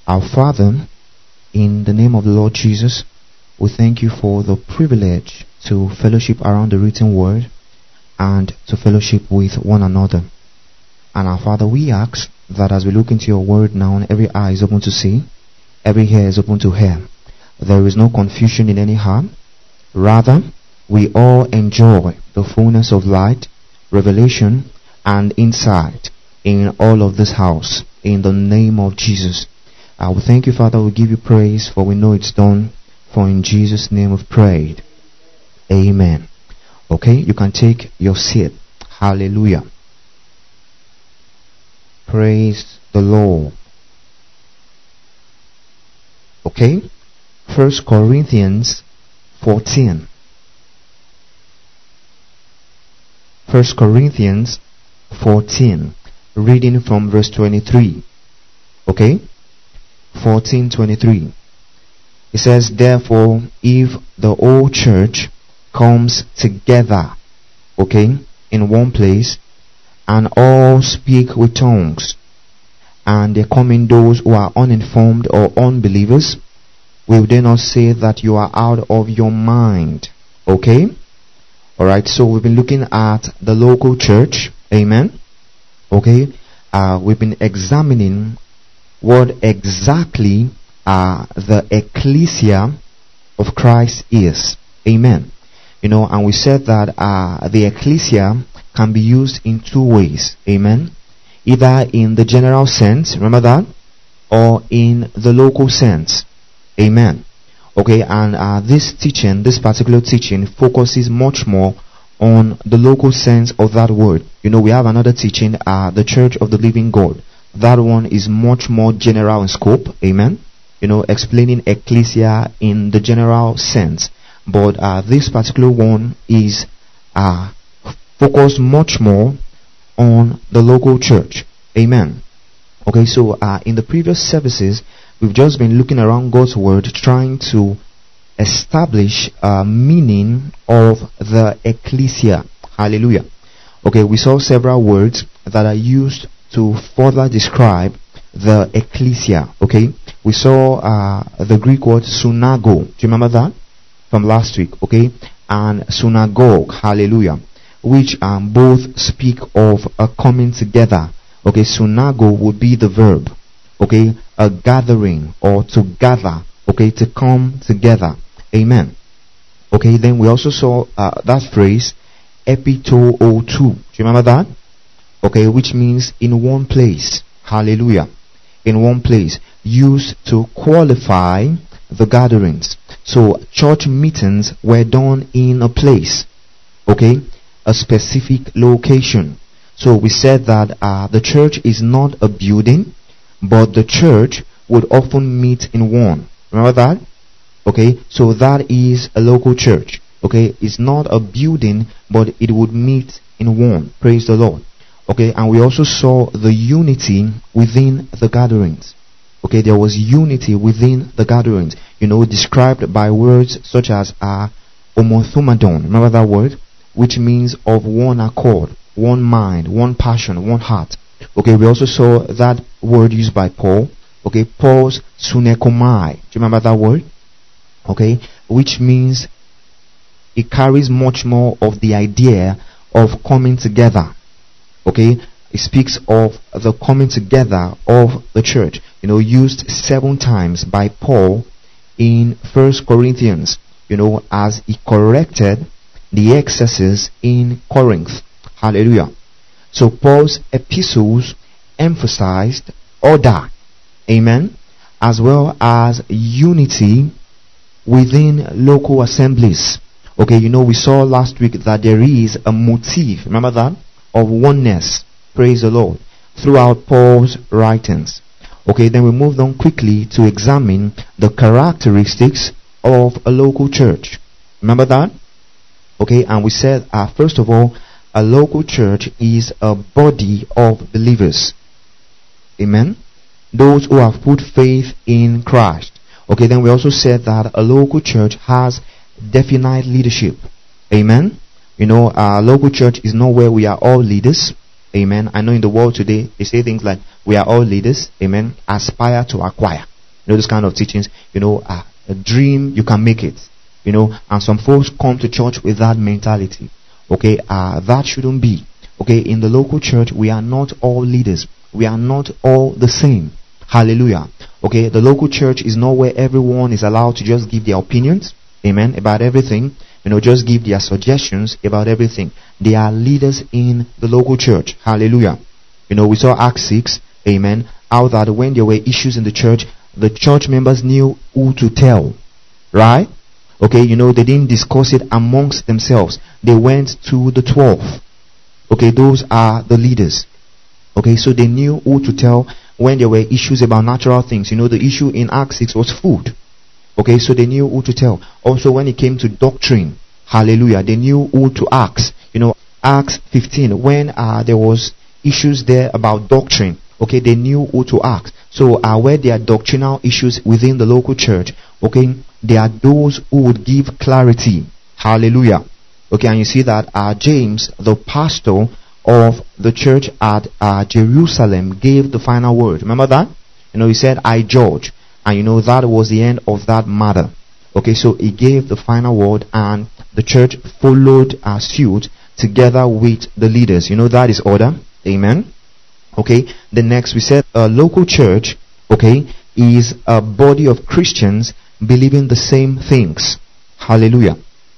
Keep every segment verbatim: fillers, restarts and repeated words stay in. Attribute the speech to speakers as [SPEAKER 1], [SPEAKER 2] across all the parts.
[SPEAKER 1] Our Father, in the name of the Lord Jesus, we thank you for the privilege to fellowship around the written word and to fellowship with one another. And our Father, we ask that as we look into your word now, every eye is open to see, every ear is open to hear. There is no confusion in any heart. Rather, we all enjoy the fullness of light, revelation, and insight in all of this house, in the name of Jesus. I will thank you, Father. We give you praise, for we know it's done. For in Jesus' name we've prayed. Amen. Okay, you can take your seat. Hallelujah. Praise the Lord. Okay, First Corinthians fourteen. First Corinthians fourteen, reading from verse twenty-three. Okay, fourteen twenty-three. It says, therefore, if the whole church comes together, okay, in one place, and all speak with tongues, and there come in those who are uninformed or unbelievers, will they not say that you are out of your mind? Okay? Alright, so we've been looking at the local church. Amen? Okay? Uh, we've been examining what exactly uh, the ecclesia of Christ is. Amen? You know, and we said that uh, the ecclesia can be used in two ways. Amen? Either in the general sense, remember that? Or in the local sense. Amen. Okay, and uh, this teaching, this particular teaching, focuses much more on the local sense of that word. You know, we have another teaching, uh, the Church of the Living God. That one is much more general in scope. Amen. You know, explaining ecclesia in the general sense. But uh, this particular one is uh, focused much more on the local church. Amen. Okay, so uh, in the previous services, we've just been looking around God's word, trying to establish a meaning of the ecclesia. Hallelujah. Okay, we saw several words that are used to further describe the ecclesia. Okay, we saw uh, the Greek word synagogue. Do you remember that from last week? Okay, and synagogue. Hallelujah. Which um, both speak of a coming together. Okay, synagogue would be the verb. Okay, a gathering or to gather. Okay, to come together. Amen. Okay, then we also saw uh, that phrase, epitoo. Do you remember that? Okay, which means in one place. Hallelujah. In one place. Used to qualify the gatherings. So, church meetings were done in a place. Okay, a specific location. So, we said that uh, the church is not a building, but the church would often meet in one. Remember that? Okay, so that is a local church. Okay, it's not a building, but it would meet in one. Praise the Lord. Okay, and we also saw the unity within the gatherings. Okay, there was unity within the gatherings. You know, described by words such as uh, homothumadon. Remember that word? Which means of one accord, one mind, one passion, one heart. Okay, we also saw that word used by Paul. Okay, Paul's sunekomai. Do you remember that word? Okay, which means it carries much more of the idea of coming together. Okay, it speaks of the coming together of the church. You know, used seven times by Paul in First Corinthians. You know, as he corrected the excesses in Corinth. Hallelujah. So Paul's epistles emphasized order, amen, as well as unity within local assemblies. Okay, you know, we saw last week that there is a motif, remember that, of oneness, praise the Lord, throughout Paul's writings. Okay, then we moved on quickly to examine the characteristics of a local church. Remember that? Okay, and we said, uh, first of all, a local church is a body of believers. Amen. Those who have put faith in Christ. Okay, then we also said that a local church has definite leadership. Amen. You know, our local church is not where we are all leaders. Amen. I know in the world today, they say things like, we are all leaders. Amen. Aspire to acquire. You know, this kind of teachings, you know, uh, a dream, you can make it. You know, and some folks come to church with that mentality. Okay, uh, that shouldn't be. Okay, in the local church, we are not all leaders. We are not all the same. Hallelujah. Okay, the local church is not where everyone is allowed to just give their opinions, amen, about everything. You know, just give their suggestions about everything. They are leaders in the local church. Hallelujah. You know, we saw Acts six, amen, how that when there were issues in the church, the church members knew who to tell. Right? Okay, you know, they didn't discuss it amongst themselves. They went to the twelve. Okay, those are the leaders. Okay, so they knew who to tell when there were issues about natural things. You know, the issue in Acts six was food. Okay, so they knew who to tell. Also, when it came to doctrine, hallelujah, they knew who to ask. You know, Acts fifteen, when uh, there was issues there about doctrine, okay, they knew who to ask. So, uh, where there are doctrinal issues within the local church, okay, there are those who would give clarity. Hallelujah. Okay, and you see that uh, James, the pastor of the church at uh, Jerusalem, gave the final word. Remember that? You know, he said, I judge. And you know, that was the end of that matter. Okay, so he gave the final word, and the church followed uh, suit together with the leaders. You know, that is order. Amen. Okay, the next we said a local church, okay, is a body of Christians believing the same things. Hallelujah.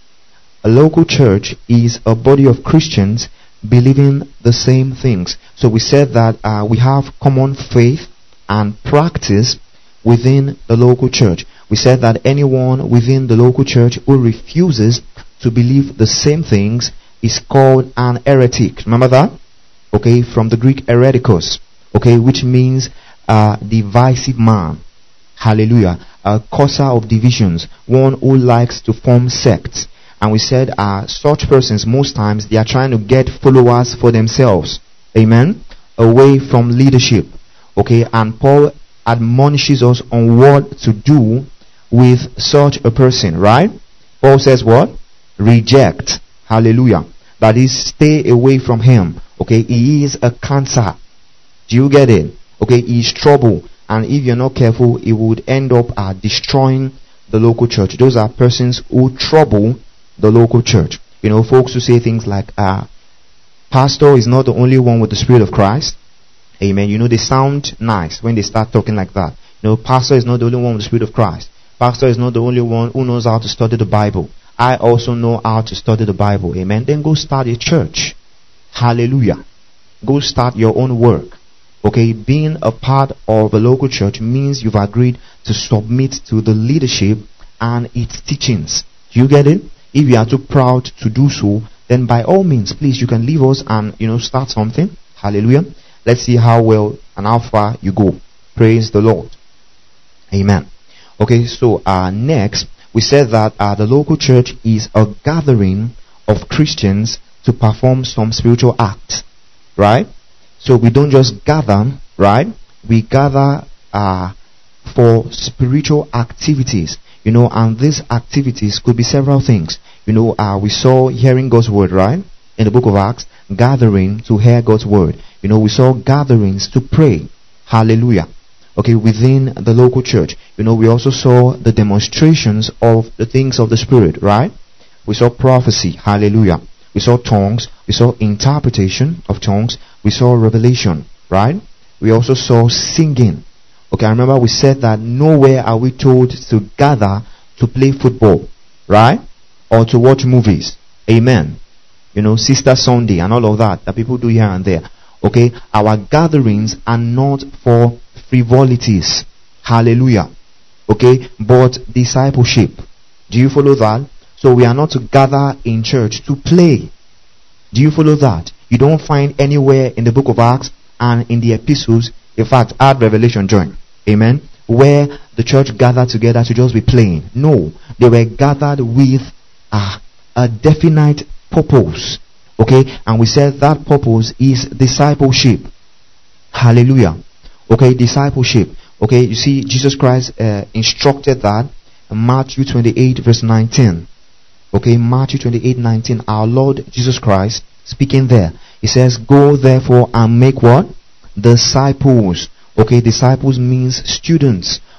[SPEAKER 1] A local church is a body of Christians believing the same things. So we said that uh, we have common faith and practice within the local church. We said that anyone within the local church who refuses to believe the same things is called an heretic. Remember that? Okay, from the Greek heretikos, okay, which means a divisive man. Hallelujah. A causer of divisions, one who likes to form sects. And we said uh, such persons, most times, they are trying to get followers for themselves. Amen. Away from leadership. Okay, and Paul admonishes us on what to do with such a person, right? Paul says what? Reject. Hallelujah. That is, stay away from him. Okay, he is a cancer. Do you get it? Okay, he is trouble. And if you're not careful, it would end up uh, destroying the local church. Those are persons who trouble the local church. You know, folks who say things like, uh, pastor is not the only one with the Spirit of Christ. Amen. You know, they sound nice when they start talking like that. You know, pastor is not the only one with the Spirit of Christ. Pastor is not the only one who knows how to study the Bible. I also know how to study the Bible. Amen. Then go start a church. Hallelujah. Go start your own work. Okay, being a part of a local church means you've agreed to submit to the leadership and its teachings. Do you get it? If you are too proud to do so, then by all means, please, you can leave us and, you know, start something. Hallelujah. Let's see how well and how far you go. Praise the Lord. Amen. Okay, so uh, next, we said that uh, the local church is a gathering of Christians to perform some spiritual act. Right? So we don't just gather, right? We gather uh, for spiritual activities. You know, and these activities could be several things. You know, uh, we saw hearing God's word, right? In the book of Acts, gathering to hear God's word. You know, we saw gatherings to pray. Hallelujah. Okay, within the local church. You know, we also saw the demonstrations of the things of the Spirit, right? We saw prophecy. Hallelujah. We saw tongues. We saw interpretation of tongues. We saw revelation, right? We also saw singing. Okay, I remember we said that nowhere are we told to gather to play football, right? Or to watch movies. Amen. You know, Sister Sunday and all of that that people do here and there. Okay, our gatherings are not for frivolities. Hallelujah. Okay, but discipleship. Do you follow that? So we are not to gather in church to play. Do you follow that? You don't find anywhere in the book of Acts and in the epistles, in fact, add Revelation, join. Amen. Where the church gathered together to just be playing. No, they were gathered with a, a definite purpose. Okay, and we said that purpose is discipleship. Hallelujah. Okay, discipleship. Okay, you see, Jesus Christ uh, instructed that in Matthew twenty-eight, verse nineteen. Okay, Matthew twenty-eight, nineteen. Our Lord Jesus Christ speaking there. He says, go therefore and make what? Disciples. Okay, disciples means students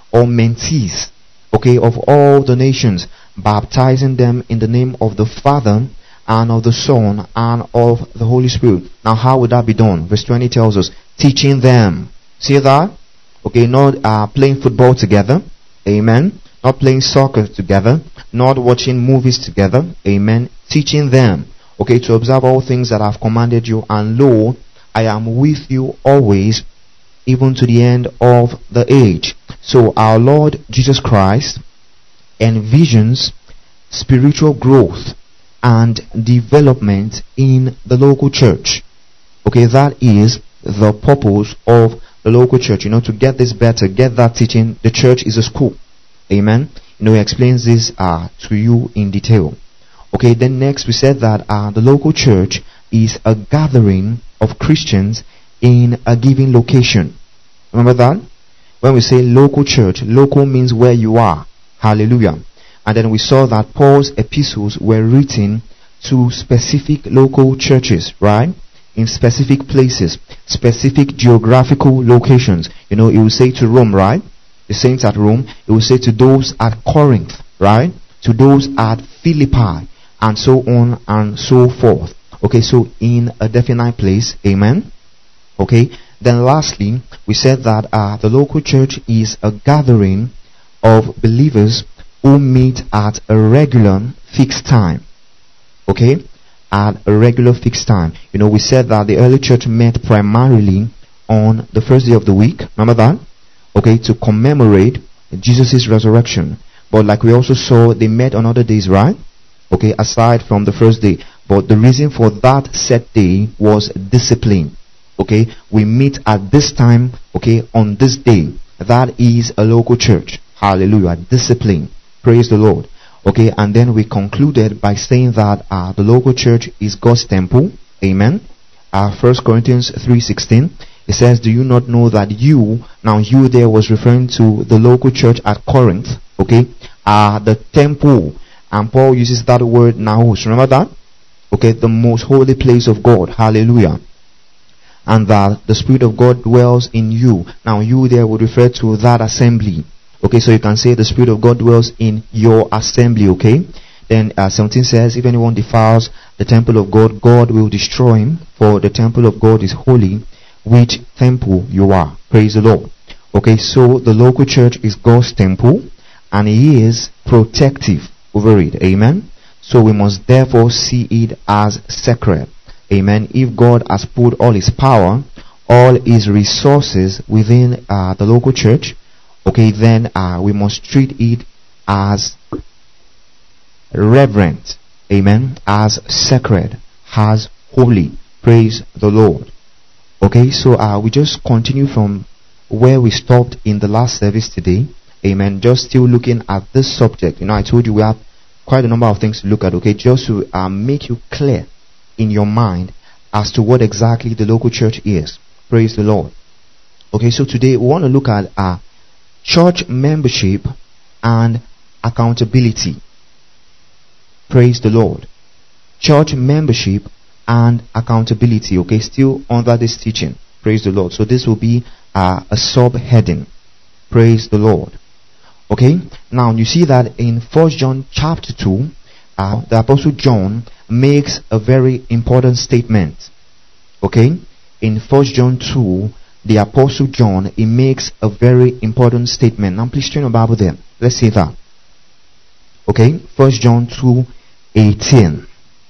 [SPEAKER 1] or mentees, okay, of all the nations, baptizing them in the name of the Father and of the Son and of the Holy Spirit. Now how would that be done? Verse twenty tells us, teaching them. See that? Okay, not uh, playing football together. Amen. Not playing soccer together. Not watching movies together. Amen. Teaching them. Okay, to observe all things that I have commanded you, and lo, I am with you always, even to the end of the age. So our Lord Jesus Christ envisions spiritual growth and development in the local church. Okay, that is the purpose of the local church. You know, to get this better, get that teaching, the church is a school. Amen. You know, he explains this uh, to you in detail. Okay, then next we said that uh, the local church is a gathering of Christians in a given location. Remember that? When we say local church, local means where you are. Hallelujah. And then we saw that Paul's epistles were written to specific local churches, right? In specific places, specific geographical locations. You know, it will say to Rome, right? The saints at Rome. It will say to those at Corinth, right? To those at Philippi, and so on and so forth. Okay, so in a definite place. Amen. Okay, then lastly, we said that uh, the local church is a gathering of believers who meet at a regular fixed time. Okay, at a regular fixed time. You know, we said that the early church met primarily on the first day of the week. Remember that? Okay, to commemorate Jesus' resurrection. But like we also saw, they met on other days, right? Okay, aside from the first day. But the reason for that set day was discipline. Okay, we meet at this time, okay, on this day. That is a local church. Hallelujah. Discipline. Praise the Lord. Okay, and then we concluded by saying that uh, the local church is God's temple. Amen. Uh, First Corinthians three sixteen. It says, do you not know that you, now you there was referring to the local church at Corinth, okay, are the temple. And Paul uses that word naos. Remember that? Okay, the most holy place of God. Hallelujah. And that the Spirit of God dwells in you. Now you there would refer to that assembly. Okay, so you can say the Spirit of God dwells in your assembly. Okay. Then uh, seventeen says, if anyone defiles the temple of God, God will destroy him, for the temple of God is holy, which temple you are. Praise the Lord. Okay, so the local church is God's temple, and He is protective over it. Amen. So we must therefore see it as sacred. Amen. If God has put all His power, all His resources within uh, the local church, okay, then uh, we must treat it as reverent. Amen. As sacred, as holy. Praise the Lord. Okay, so uh, we just continue from where we stopped in the last service today. Amen. Just still looking at this subject. You know, I told you we have quite a number of things to look at. Okay, just to uh, make you clear in your mind as to what exactly the local church is. Praise the Lord. Okay, so today we want to look at uh, church membership and accountability. Praise the Lord. Church membership and accountability. Okay, still under this teaching. Praise the Lord. So this will be uh, a subheading. Praise the Lord. Okay, now you see that in First John chapter two, uh, the Apostle John makes a very important statement. Okay, in First John two, the Apostle John, he makes a very important statement. Now please turn your Bible there. Let's see that. Okay, First John two eighteen.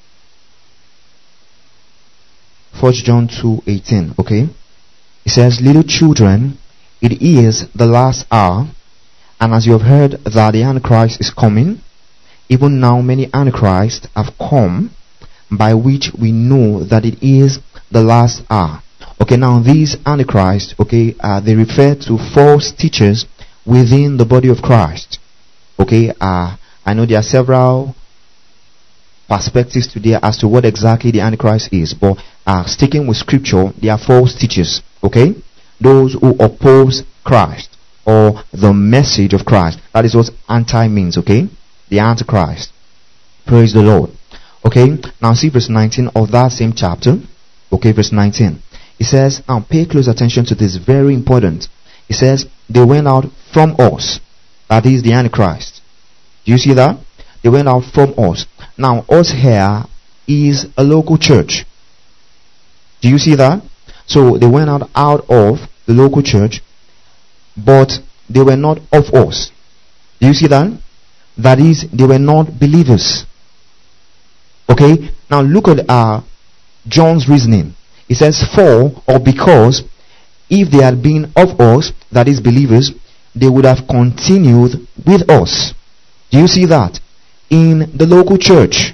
[SPEAKER 1] First John two eighteen. Okay, it says, little children, it is the last hour, and as you have heard that the Antichrist is coming, even now many Antichrists have come, by which we know that it is the last hour. Okay, now these Antichrists, okay, uh, they refer to false teachers within the body of Christ. Okay, uh, I know there are several perspectives today as to what exactly the Antichrist is, but uh, sticking with scripture, they are false teachers. Okay, those who oppose Christ or the message of Christ. That is what anti means. Okay, the Antichrist. Praise the Lord. Okay, now see verse nineteen of that same chapter. Okay, verse nineteen. It says, now pay close attention to this, very important. It says, they went out from us. That is the Antichrist. Do you see that? They went out from us. Now, us here is a local church. Do you see that? So they went out out of the local church, but they were not of us. Do you see that? That is, they were not believers. Okay? Now look at uh, John's reasoning. It says, for or because, if they had been of us, that is believers, they would have continued with us. Do you see that? In the local church.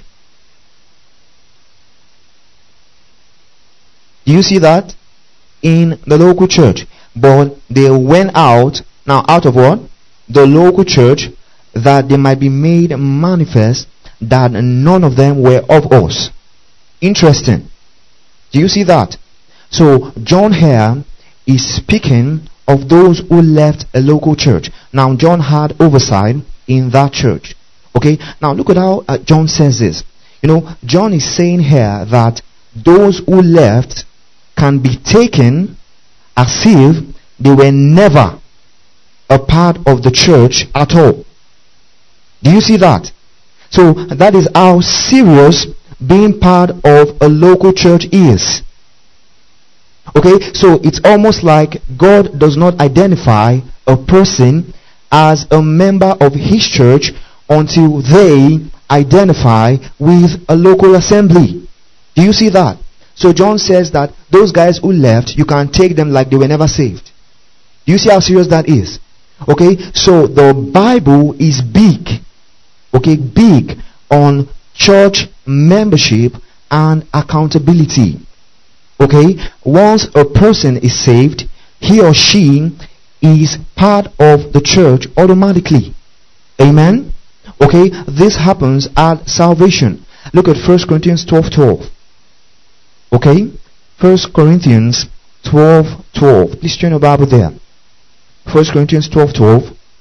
[SPEAKER 1] Do you see that? In the local church. But they went out, now out of what? The local church, that they might be made manifest that none of them were of us. Interesting. Do you see that? So John here is speaking of those who left a local church. Now John had oversight in that church. Okay, now look at how uh, John says this. You know, John is saying here that those who left can be taken as if they were never a part of the church at all. Do you see that? So that is how serious being part of a local church is. Okay, so it's almost like God does not identify a person as a member of his church until they identify with a local assembly. Do you see that? So John says that those guys who left, you can take them like they were never saved. Do you see how serious that is? Okay, so the Bible is big, okay, big on church membership and accountability. Okay, once a person is saved, he or she is part of the church automatically. Amen? Okay, this happens at salvation. Look at First Corinthians twelve twelve. Okay, First Corinthians twelve twelve. Please turn your Bible there. First Corinthians twelve twelve.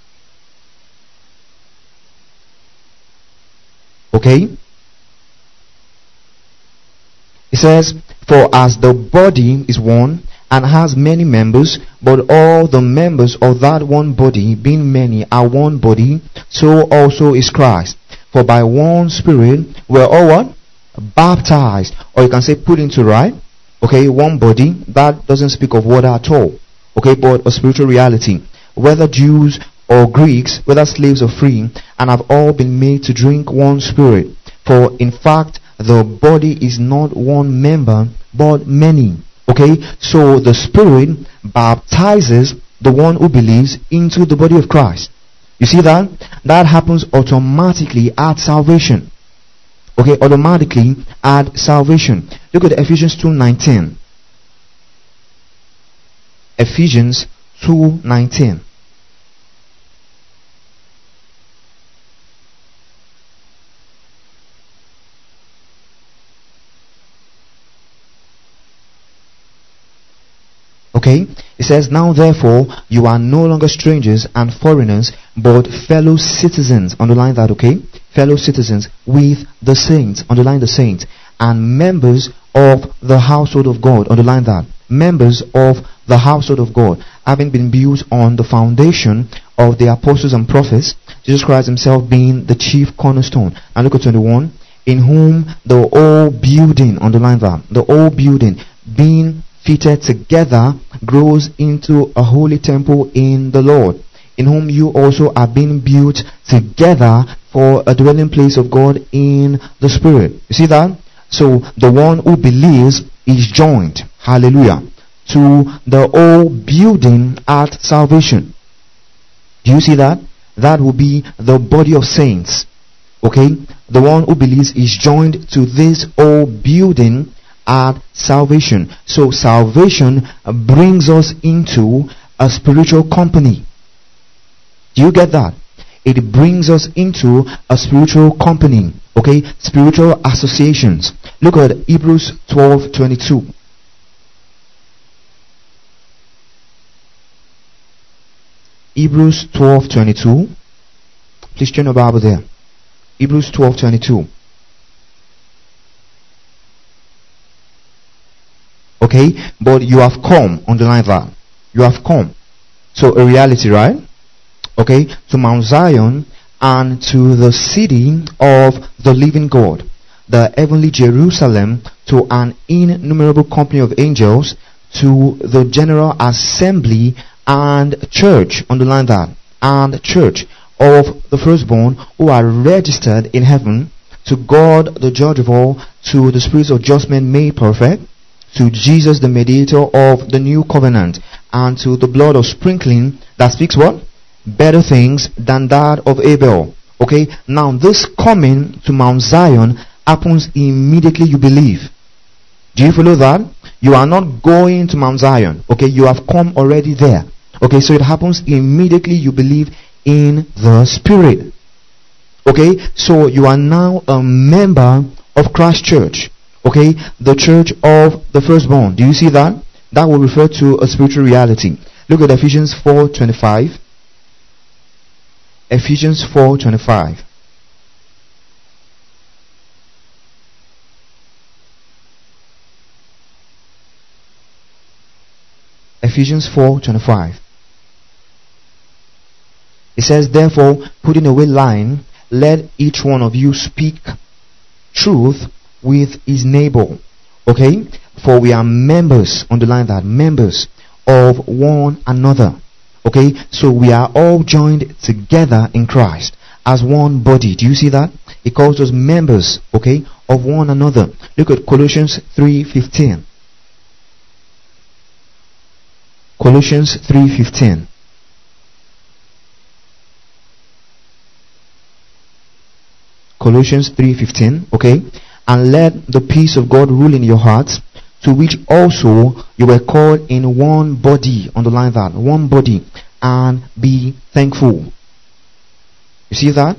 [SPEAKER 1] Okay, it says, for as the body is one and has many members, but all the members of that one body, being many, are one body, so also is Christ. For by one Spirit we're all what? Baptized. Or you can say put into, right? Okay, one body. That doesn't speak of water at all. Okay, but a spiritual reality. Whether Jews or Greeks, whether slaves or free, and have all been made to drink one Spirit. For in fact, the body is not one member, but many. Okay, so the Spirit baptizes the one who believes into the body of Christ. You see that? That happens automatically at salvation. Okay, automatically at salvation. Look at Ephesians two nineteen. Ephesians two nineteen. Okay, it says, now therefore you are no longer strangers and foreigners, but fellow citizens. Underline that, okay? Fellow citizens with the saints. Underline the saints. And members of the household of God. Underline that. Members of the household of God, having been built on the foundation of the apostles and prophets, Jesus Christ himself being the chief cornerstone. And look at twenty-one. In whom the whole building, underline that, the whole building being fitted together grows into a holy temple in the Lord, in whom you also are being built together for a dwelling place of God in the Spirit. You see that? So the one who believes is joined, hallelujah, to the whole building at salvation. Do you see that? That will be the body of saints. Okay? The one who believes is joined to this whole building at salvation. So salvation brings us into a spiritual company. Do you get that? It brings us into a spiritual company. Okay? Spiritual associations. Look at Hebrews twelve twenty-two. Hebrews twelve twenty-two. Please turn your Bible there. Hebrews twelve twenty-two. Okay, but you have come, underline that. You have come. So a reality, right? Okay, to Mount Zion and to the city of the living God, the heavenly Jerusalem, to an innumerable company of angels, to the general assembly and church, underline that, and church of the firstborn who are registered in heaven, to God the judge of all, to the spirits of just men made perfect, to Jesus the mediator of the new covenant, and to the blood of sprinkling that speaks what? Better things than that of Abel. Okay, now this coming to Mount Zion happens immediately you believe. Do you follow that? You are not going to Mount Zion. Okay, you have come already there. Okay, so it happens immediately you believe in the Spirit. Okay, so you are now a member of Christ Church. Okay, the church of the firstborn. Do you see that? That will refer to a spiritual reality. Look at Ephesians four twenty-five. Ephesians four twenty-five. Ephesians four twenty-five. It says, therefore, putting away lying, let each one of you speak truth with his neighbor. Okay? For we are members, underline that, members of one another. Okay? So we are all joined together in Christ as one body. Do you see that? He calls us members, okay, of one another. Look at Colossians three fifteen. Colossians three fifteen. Colossians three fifteen, okay? And let the peace of God rule in your hearts, to which also you were called in one body, underline that, one body, and be thankful. You see that?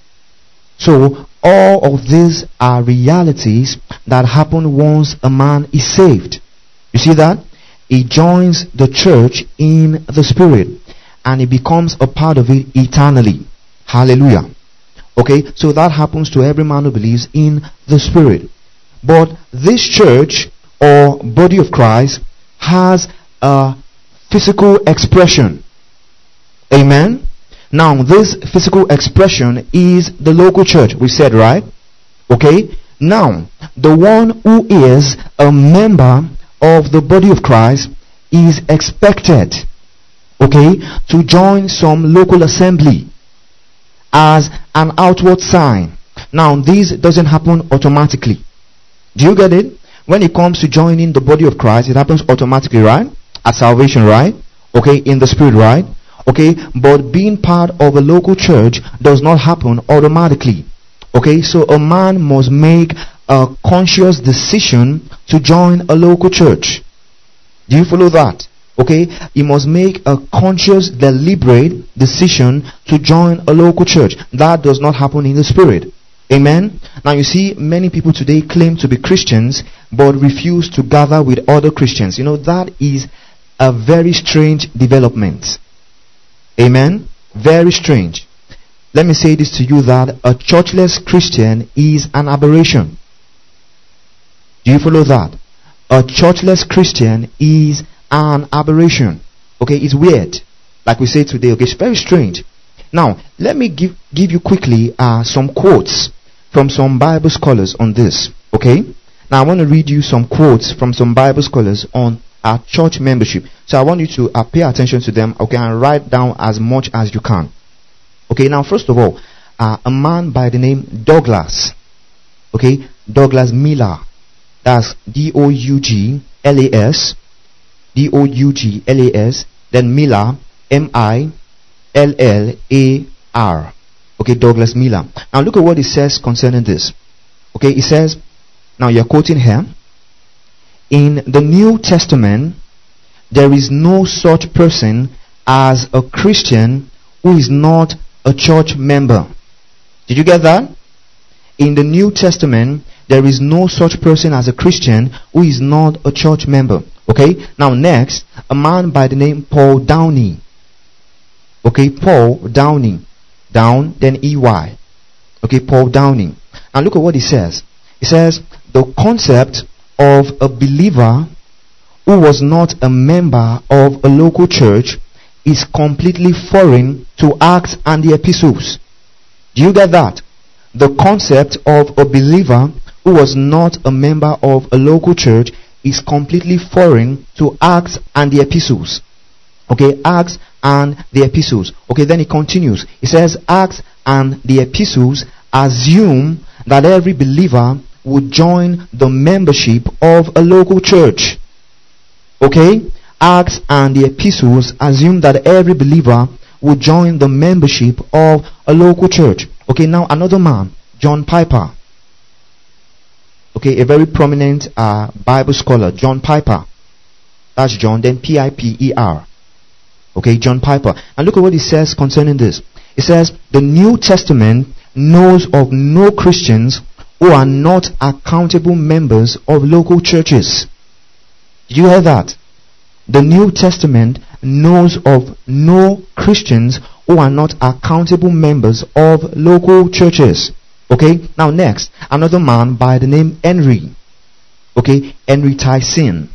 [SPEAKER 1] So all of these are realities that happen once a man is saved. You see that? He joins the church in the Spirit, and he becomes a part of it eternally. Hallelujah. Okay, so that happens to every man who believes in the Spirit. But this church or body of Christ has a physical expression. Amen. Now this physical expression is the local church, we said, right? Okay. Now the one who is a member of the body of Christ is expected, okay, to join some local assembly as an outward sign. Now this doesn't happen automatically. Do you get it? When it comes to joining the body of Christ, it happens automatically, right? At salvation, right? Okay, in the Spirit, right? Okay, but being part of a local church does not happen automatically. Okay, so a man must make a conscious decision to join a local church. Do you follow that? Okay, he must make a conscious, deliberate decision to join a local church. That does not happen in the Spirit. Amen. Now you see, many people today claim to be Christians but refuse to gather with other Christians. You know, that is a very strange development. Amen. Very strange. Let me say this to you, that a churchless Christian is an aberration. Do you follow that? A churchless Christian is an aberration. Okay, it's weird, like we say today. Okay, it's very strange. Now let me give give you quickly uh, some quotes from some Bible scholars on this. Okay, now I want to read you some quotes from some Bible scholars on our church membership. So I want you to uh, pay attention to them, okay, and write down as much as you can. Okay, now first of all, uh, a man by the name Douglas, okay, Douglas Miller, that's D O U G L A S, D O U G L A S, then Miller, M I L L A R. Okay, Douglas Miller. Now look at what it says concerning this. Okay, it says, now you're quoting here, in the New Testament, there is no such person as a Christian who is not a church member. Did you get that? In the New Testament, there is no such person as a Christian who is not a church member. Okay, now next, a man by the name Paul Downey. Okay, Paul Downey. Down, then E Y. Okay, Paul Downey. And look at what he says. He says, the concept of a believer who was not a member of a local church is completely foreign to Acts and the epistles. Do you get that? The concept of a believer who was not a member of a local church is completely foreign to Acts and the epistles. Okay, Acts and the epistles. Okay, then it continues. It says Acts and the epistles assume that every believer would join the membership of a local church. Okay, Acts and the epistles assume that every believer would join the membership of a local church. Okay, now another man, John Piper. Okay, a very prominent uh, Bible scholar, John Piper. That's John, then P I P E R. Okay, John Piper. And look at what he says concerning this. It says, the New Testament knows of no Christians who are not accountable members of local churches. Did you hear that? The New Testament knows of no Christians who are not accountable members of local churches. Okay, now next, another man by the name Henry. Okay, Henry Tyson.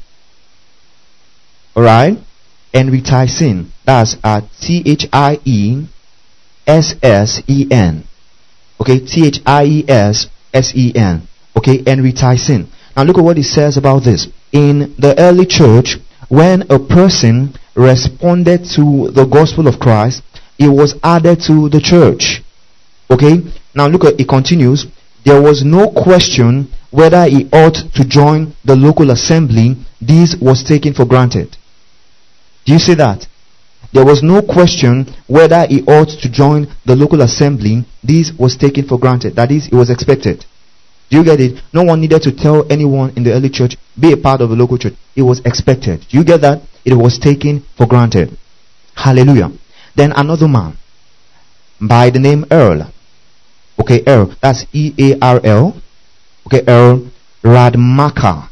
[SPEAKER 1] Alright, Henry Tyson. That's uh, T H I E S S E N. Okay, T H I E S S E N. Okay, Henry Tyson. Now look at what he says about this. In the early church, when a person responded to the gospel of Christ, he was added to the church. Okay, now look at it continues. There was no question whether he ought to join the local assembly. This was taken for granted. Do you see that? There was no question whether he ought to join the local assembly. This was taken for granted. That is, it was expected. Do you get it? No one needed to tell anyone in the early church, be a part of the local church. It was expected. Do you get that? It was taken for granted. Hallelujah. Then another man by the name Earl. Okay, Earl. That's E A R L. Okay, Earl Radmacher.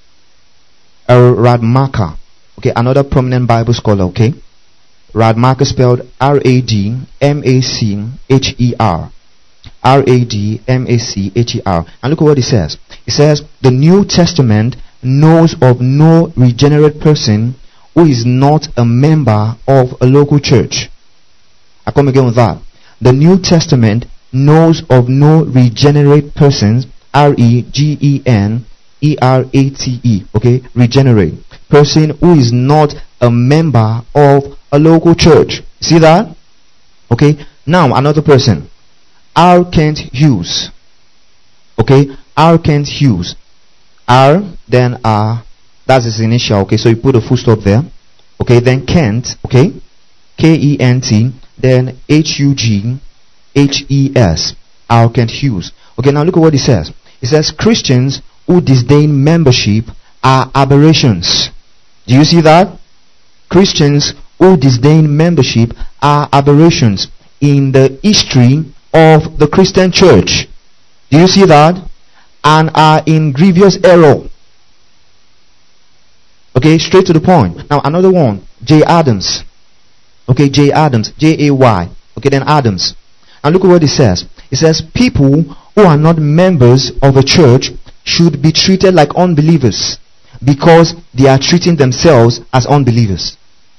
[SPEAKER 1] Earl Radmacher. Okay, another prominent Bible scholar. Okay, Radmacher spelled R A D M A C H E R. R A D M A C H E R. And look at what it says. It says, the New Testament knows of no regenerate person who is not a member of a local church. I come again with that. The New Testament knows of no regenerate persons, R E G E N E R A T E, okay, regenerate, person who is not a member of a local church. See that? Okay, now another person, R. Kent Hughes. Okay, R. Kent Hughes. R, then R, that's his initial, okay, so you put a full stop there. Okay, then Kent, okay, K E N T, then H U G H E S, R. Kent Hughes. Okay, now look at what it says. It says, Christians who disdain membership are aberrations. Do you see that? Christians who disdain membership are aberrations in the history of the Christian church. Do you see that? And are in grievous error. Okay, straight to the point. Now another one, J. Adams. Okay, J. Adams, J A Y. Okay, then Adams. And look at what it says. It says, people who are not members of a church should be treated like unbelievers because they are treating themselves as unbelievers.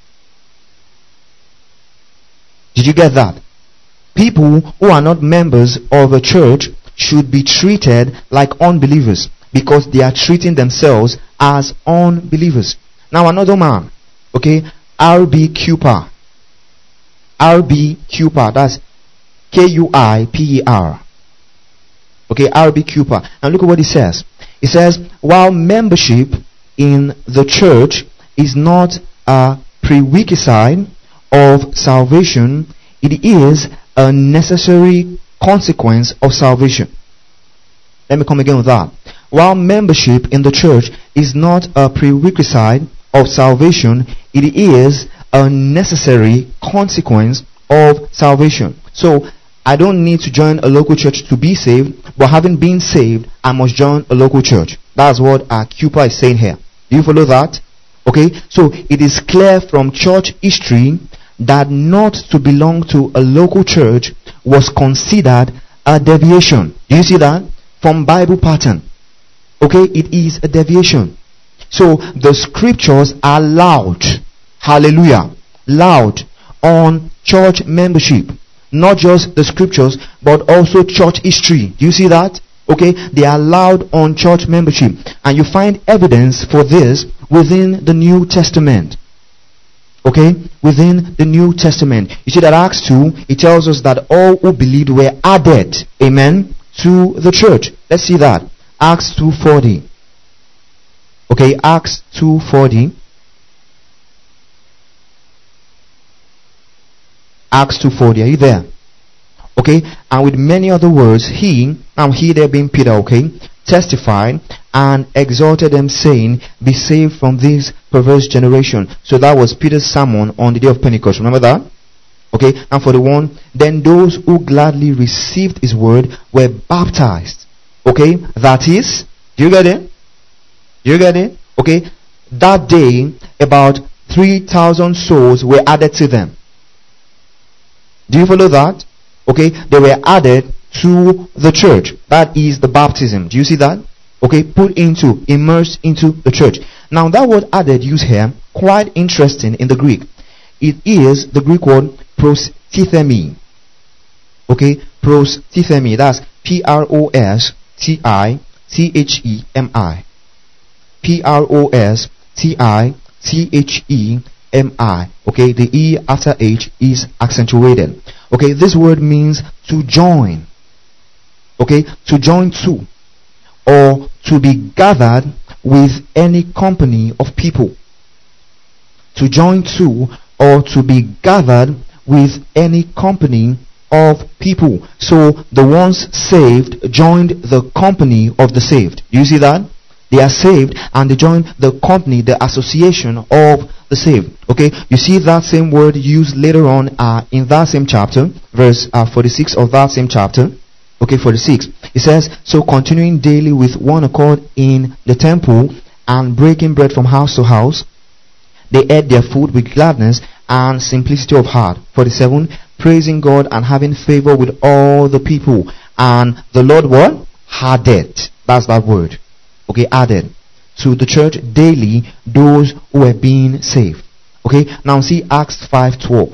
[SPEAKER 1] Did you get that? People who are not members of a church should be treated like unbelievers because they are treating themselves as unbelievers. Now another man, okay, R B Cooper. R B Cooper, that's K U I P E R. Okay, R B Cooper. And look at what it says. It says, while membership in the church is not a prerequisite of salvation, it is a necessary consequence of salvation. Let me come again with that. While membership in the church is not a prerequisite of salvation, it is a necessary consequence of salvation. So, I don't need to join a local church to be saved, but having been saved, I must join a local church. That's what our Cooper is saying here. Do you follow that? Okay, so it is clear from church history that not to belong to a local church was considered a deviation. Do you see that? From Bible pattern. Okay, it is a deviation. So the scriptures are loud. Hallelujah. loud on church membership. Not just the scriptures, but also church history. Do you see that? Okay, they are loud on church membership. And you find evidence for this within the New Testament. Okay, within the New Testament. You see that Acts two, it tells us that all who believed were added, amen, to the church. Let's see that. Acts two forty. Okay, Acts two forty. Acts two forty, are you there? Okay, and with many other words, he, now he there being Peter, okay, testified and exhorted them, saying, be saved from this perverse generation. So that was Peter's sermon on the day of Pentecost. Remember that? Okay, and for the one, then those who gladly received his word were baptized. Okay, that is, do you get it? Do you get it? Okay, that day, about three thousand souls were added to them. Do you follow that? Okay, they were added to the church. That is the baptism. Do you see that? Okay, put into, immersed into the church. Now that word added used here, quite interesting in the Greek. It is the Greek word prostithemi. Okay, prostithemi. That's P R O S T I T H E M I. P R O S T I T H E M I. Okay, the E after H is accentuated. Okay, this word means to join. Okay, to join to, or to be gathered with any company of people. To join to, or to be gathered with any company of people. So the ones saved joined the company of the saved. Do you see that? They are saved and they join the company, the association of the saved. Okay, you see that same word used later on uh, in that same chapter, verse uh, forty-six of that same chapter. Okay, forty-six. It says, so continuing daily with one accord in the temple and breaking bread from house to house, they ate their food with gladness and simplicity of heart. forty-seven. Praising God and having favor with all the people. And the Lord what? Added. That's that word. Okay, added to the church daily those who were being saved. Okay, now see Acts five twelve.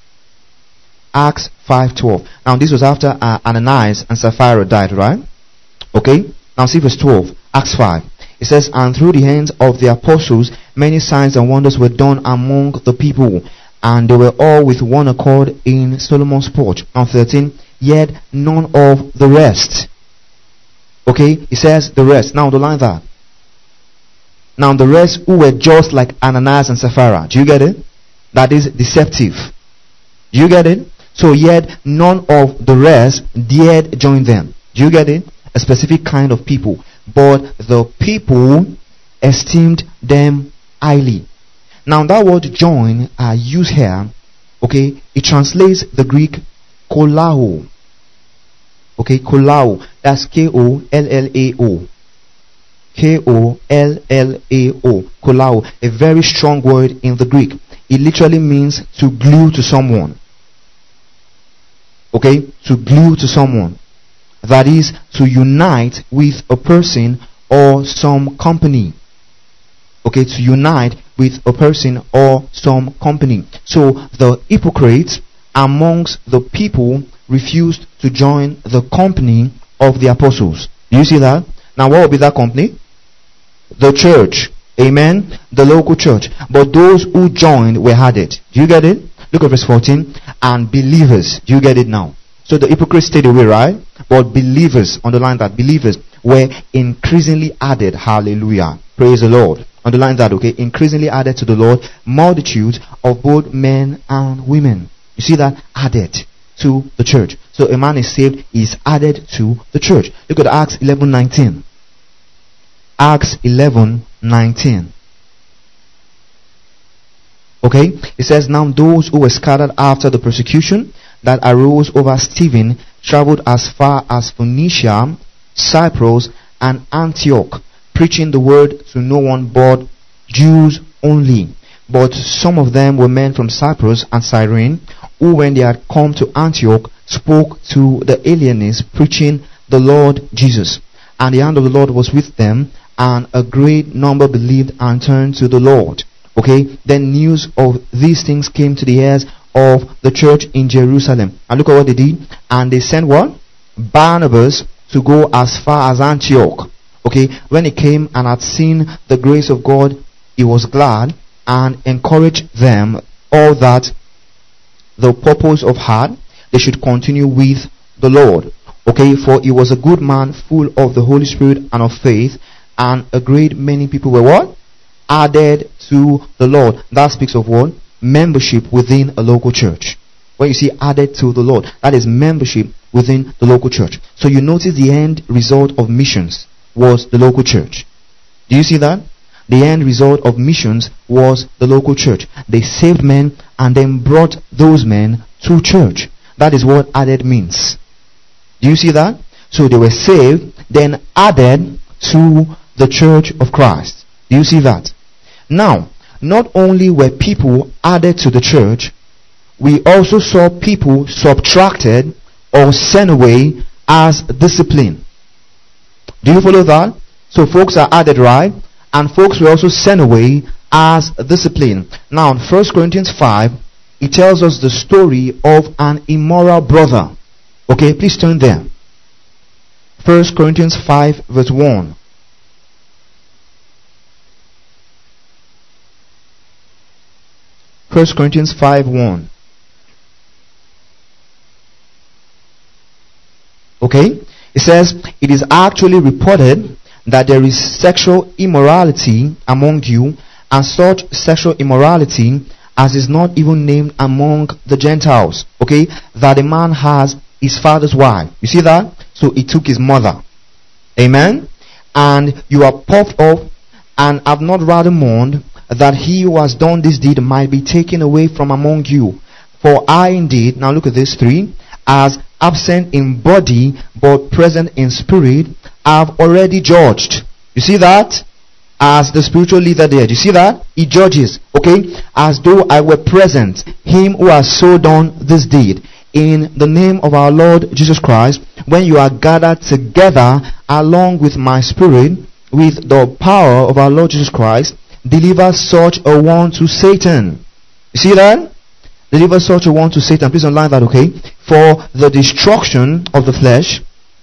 [SPEAKER 1] Acts five twelve. Now this was after uh, Ananias and Sapphira died, right? Okay, now see verse twelve. Acts five. It says, and through the hands of the apostles many signs and wonders were done among the people, and they were all with one accord in Solomon's porch. Now thirteen. Yet none of the rest. Okay, it says the rest. Now underline that. Now the rest who were just like Ananias and Sapphira. Do you get it? That is deceptive. Do you get it? So yet none of the rest dared join them. Do you get it? A specific kind of people. But the people esteemed them highly. Now that word join are used here. Okay, it translates the Greek kolao. Okay, kolao. That's K O L L A O. K O L L A O. Kolao. A very strong word in the Greek. It literally means to glue to someone. Okay, to glue to someone. That is, to unite with a person or some company. Okay, to unite with a person or some company. So the hypocrites amongst the people refused to join the company of the apostles. Do you see that? Now what will be that company? The church. Amen. The local church. But those who joined were added. Do you get it? Look at verse fourteen. And believers. Do you get it now? So the hypocrites stayed away, right? But believers, underline that, believers were increasingly added. Hallelujah. Praise the Lord. Underline that, okay? Increasingly added to the Lord multitudes of both men and women. You see that? Added to the church. So a man is saved, he is added to the church. Look at Acts eleven nineteen. Acts eleven nineteen. Okay? It says, now those who were scattered after the persecution that arose over Stephen traveled as far as Phoenicia, Cyprus, and Antioch, preaching the word to no one but Jews only. But some of them were men from Cyprus and Cyrene, who when they had come to Antioch spoke to the alienists, preaching the Lord Jesus. And the hand of the Lord was with them, and a great number believed and turned to the Lord. Okay, then news of these things came to the ears of the church in Jerusalem. And look at what they did. And they sent what? Barnabas to go as far as Antioch. Okay, when he came and had seen the grace of God, he was glad and encouraged them all that the purpose of heart they should continue with the Lord. Okay, for he was a good man, full of the Holy Spirit and of faith, and a great many people were what? Added to the Lord. That speaks of what? Membership within a local church. When you see added to the Lord, that is membership within the local church. So you notice the end result of missions was the local church. Do you see that? The end result of missions was the local church. They saved men and then brought those men to church. That is what added means. Do you see that? So they were saved, then added to the church of Christ. Do you see that? Now, not only were people added to the church, we also saw people subtracted or sent away as discipline. Do you follow that? So folks are added, right? And folks were also sent away as discipline. Now in First Corinthians five, it tells us the story of an immoral brother. Okay, please turn there. First Corinthians five verse one. First Corinthians five one. Okay, it says, it is actually reported that there is sexual immorality among you, and such sexual immorality as is not even named among the Gentiles. Okay, that a man has his father's wife. You see that? So he took his mother. Amen. And you are puffed up and have not rather mourned that he who has done this deed might be taken away from among you. For I indeed, now look at this three, as absent in body but present in spirit, have already judged. You see that? As the spiritual leader there. Do you see that? He judges. Okay? As though I were present, him who has so done this deed. In the name of our Lord Jesus Christ, when you are gathered together along with my spirit, with the power of our Lord Jesus Christ, deliver such a one to Satan. You see that? Deliver such a one to Satan. Please underline that, okay? For the destruction of the flesh,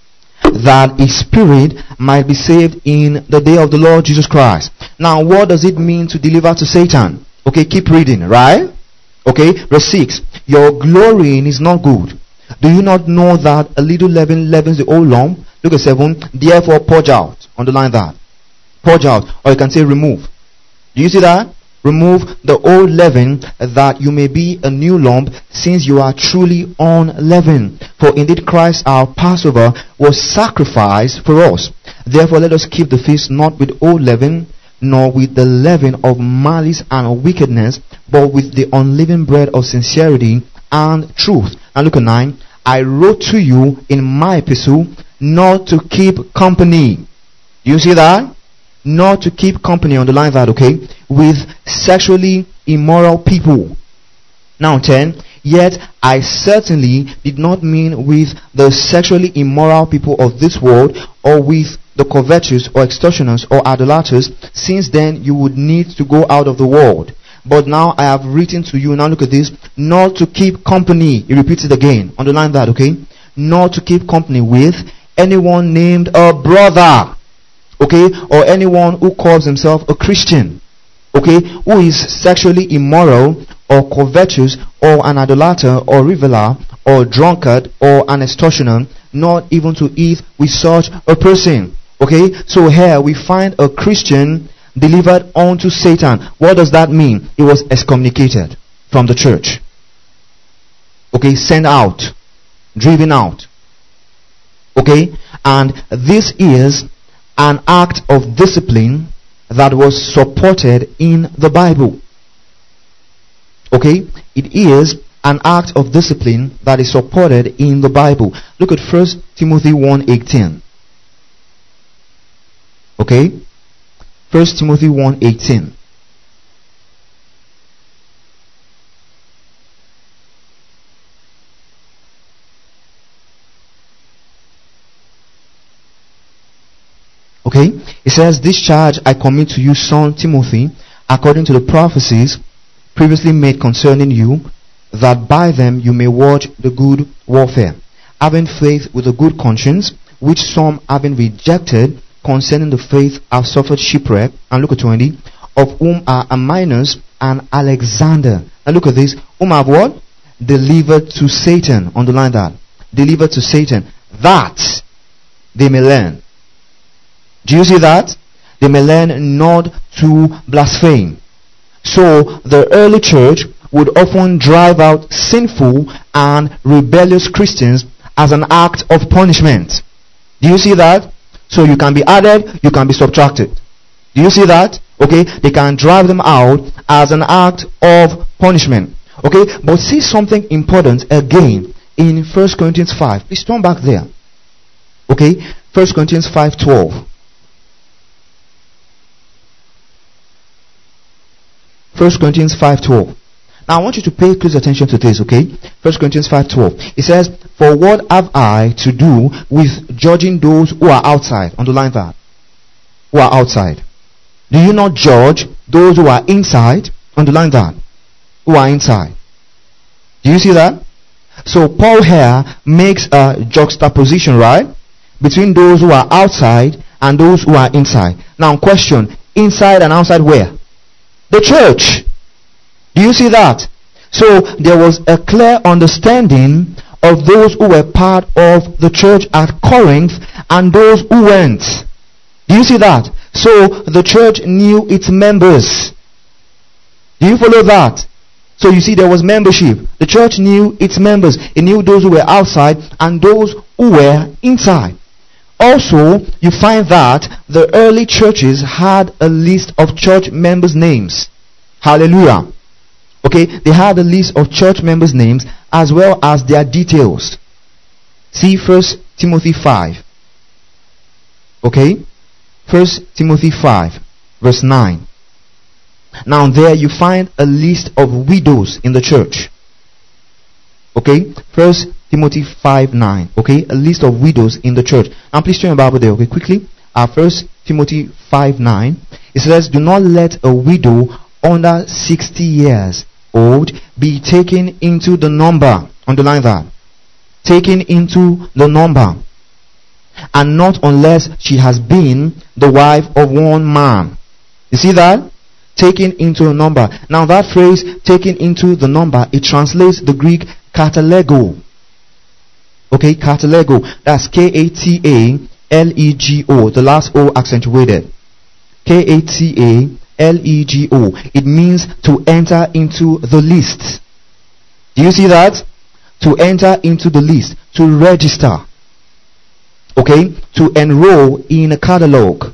[SPEAKER 1] that his spirit might be saved in the day of the Lord Jesus Christ. Now, what does it mean to deliver to Satan? Okay, keep reading, right? Okay, verse six. Your glorying is not good. Do you not know that a little leaven leavens the whole lump? Look at seven. Therefore, purge out. Underline that. Purge out. Or you can say remove. Do you see that? Remove the old leaven, that you may be a new lump, since you are truly unleavened. For indeed Christ our Passover was sacrificed for us. Therefore let us keep the feast not with old leaven, nor with the leaven of malice and wickedness, but with the unleavened bread of sincerity and truth. And look at nine. I wrote to you in my epistle not to keep company. Do you see that? Not to keep company, underline that, okay, with sexually immoral people. Now ten. Yet I certainly did not mean with the sexually immoral people of this world, or with the covetous or extortioners or idolaters, since then you would need to go out of the world. But now I have written to you, now look at this, not to keep company. He repeats it again, underline that, okay, not to keep company with anyone named a brother. Okay, or anyone who calls himself a Christian, okay, who is sexually immoral or covetous or an idolater or reveler or drunkard or an extortioner, not even to eat with such a person. Okay, so here we find a Christian delivered unto Satan. What does that mean? He was excommunicated from the church. Okay, sent out, driven out. Okay, and this is an act of discipline that was supported in the Bible. Okay? It is an act of discipline that is supported in the Bible. Look at First Timothy one eighteen. Okay? First Timothy one eighteen. Okay, it says, this charge I commit to you, son Timothy, according to the prophecies previously made concerning you, that by them you may wage the good warfare, having faith with a good conscience, which some having rejected concerning the faith have suffered shipwreck. And look at twenty, of whom are Aminus and Alexander. And look at this, whom have what? Delivered to Satan. Underline that. Delivered to Satan, that they may learn. Do you see that? They may learn not to blaspheme. So the early church would often drive out sinful and rebellious Christians as an act of punishment. Do you see that? So you can be added, you can be subtracted. Do you see that? Okay, they can drive them out as an act of punishment. Okay, but see something important again in First Corinthians five. Please turn back there. Okay, First Corinthians five twelve. First Corinthians five twelve. Now I want you to pay close attention to this, okay? First Corinthians five twelve. It says, for what have I to do with judging those who are outside? Underline that. Who are outside. Do you not judge those who are inside? Underline that. Who are inside. Do you see that? So Paul here makes a juxtaposition, right? Between those who are outside and those who are inside. Now question, inside and outside where? The church. Do you see that? So there was a clear understanding of those who were part of the church at Corinth and those who weren't. Do you see that? So the church knew its members. Do you follow that? So you see there was membership. The church knew its members. It knew those who were outside and those who were inside. Also, you find that the early churches had a list of church members' names. Hallelujah. Okay, they had a list of church members' names as well as their details. See First Timothy five. Okay, First Timothy five, verse nine. Now there you find a list of widows in the church. Okay, First Timothy five nine. Okay, a list of widows in the church. Now please turn your Bible there. Okay, quickly. Uh, First Timothy five nine. It says, do not let a widow under sixty years old be taken into the number. Underline that. Taken into the number. And not unless she has been the wife of one man. You see that? Taken into a number. Now that phrase, taken into the number, it translates the Greek katalego. Okay, katalego. That's K A T A L E G O. The last O accentuated. K A T A L E G O. It means to enter into the list. Do you see that? To enter into the list. To register. Okay? To enroll in a catalog.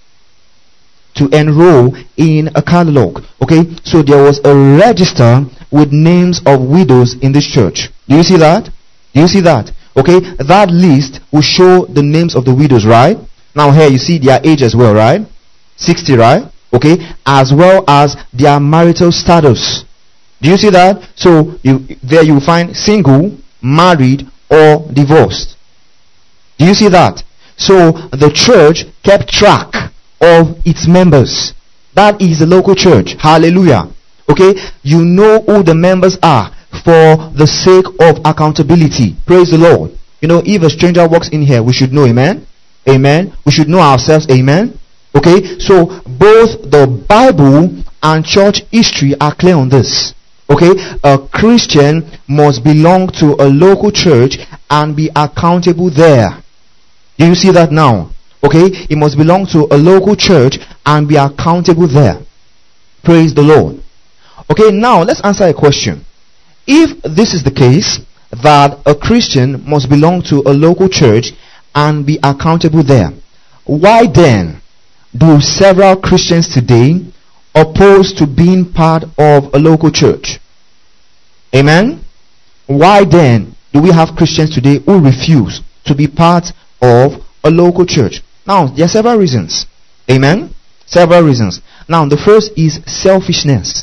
[SPEAKER 1] To enroll in a catalog. Okay? So there was a register with names of widows in this church. Do you see that? Do you see that? Okay? That list will show the names of the widows, right? Now here you see their age as well, right? sixty, right? Okay, as well as their marital status. Do you see that? So you there you find single, married, or divorced. Do you see that? So the church kept track of its members. That is the local church. Hallelujah. Okay, you know who the members are for the sake of accountability. Praise the Lord. You know, if a stranger walks in here, we should know. Amen. Amen. We should know ourselves. Amen. Okay, so both the Bible and church history are clear on this. Okay, a Christian must belong to a local church and be accountable there. Do you see that now? Okay, he must belong to a local church and be accountable there. Praise the Lord. Okay, now let's answer a question. If this is the case, that a Christian must belong to a local church and be accountable there, why then do several Christians today oppose to being part of a local church? Amen? Why then do we have Christians today who refuse to be part of a local church? Now, there are several reasons. Amen? Several reasons. Now, the first is selfishness.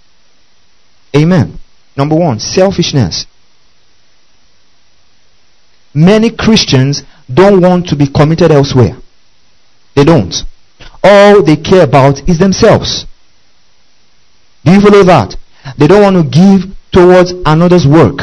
[SPEAKER 1] Amen. Number one, selfishness. Many Christians don't want to be committed elsewhere. They don't. All they care about is themselves. Do you follow that? They don't want to give towards another's work.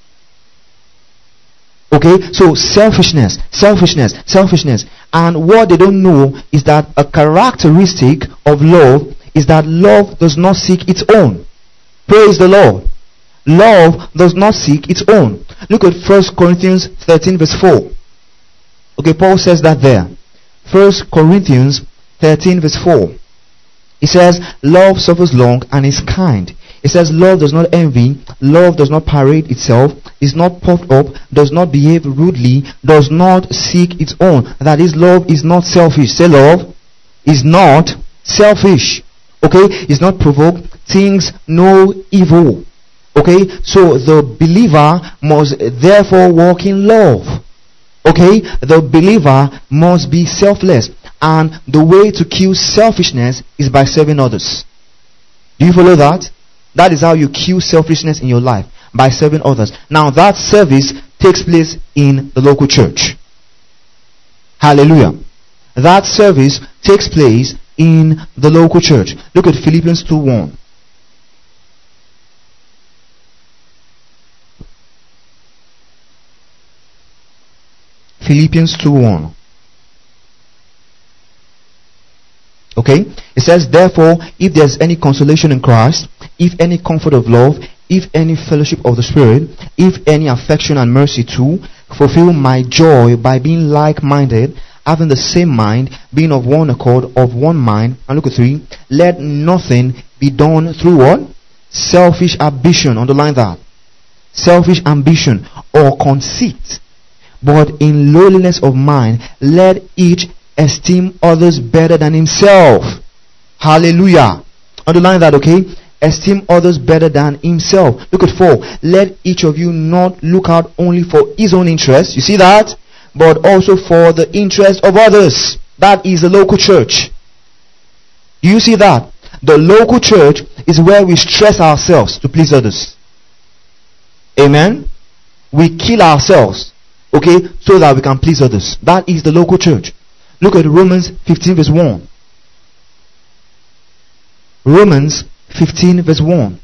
[SPEAKER 1] Okay, so selfishness, selfishness, selfishness. And what they don't know is that a characteristic of love is that love does not seek its own. Praise the Lord. Love does not seek its own. Look at First Corinthians thirteen verse four. Okay, Paul says that there. First Corinthians thirteen verse four. He says, love suffers long and is kind. It says, love does not envy, love does not parade itself, is not puffed up, does not behave rudely, does not seek its own. That is, love is not selfish. Say, love is not selfish. Okay? Is not provoked, thinks no evil. Okay? So the believer must therefore walk in love. Okay? The believer must be selfless. And the way to kill selfishness is by serving others. Do you follow that? That is how you kill selfishness in your life, by serving others. Now that service takes place in the local church. Hallelujah. That service takes place in the local church. Look at Philippians two one. Philippians two one. Okay? It says, therefore, if there's any consolation in Christ, if any comfort of love, if any fellowship of the Spirit, if any affection and mercy too, fulfill my joy by being like-minded, having the same mind, being of one accord, of one mind. And look at three. Let nothing be done through what? Selfish ambition. Underline that. Selfish ambition or conceit. But in lowliness of mind, let each esteem others better than himself. Hallelujah. Underline that, okay? Esteem others better than himself. Look at four. Let each of you not look out only for his own interest. You see that? But also for the interest of others. That is the local church. Do you see that? The local church is where we stress ourselves to please others. Amen? We kill ourselves, okay, so that we can please others. That is the local church. Look at Romans fifteen verse one. Romans fifteen verse one.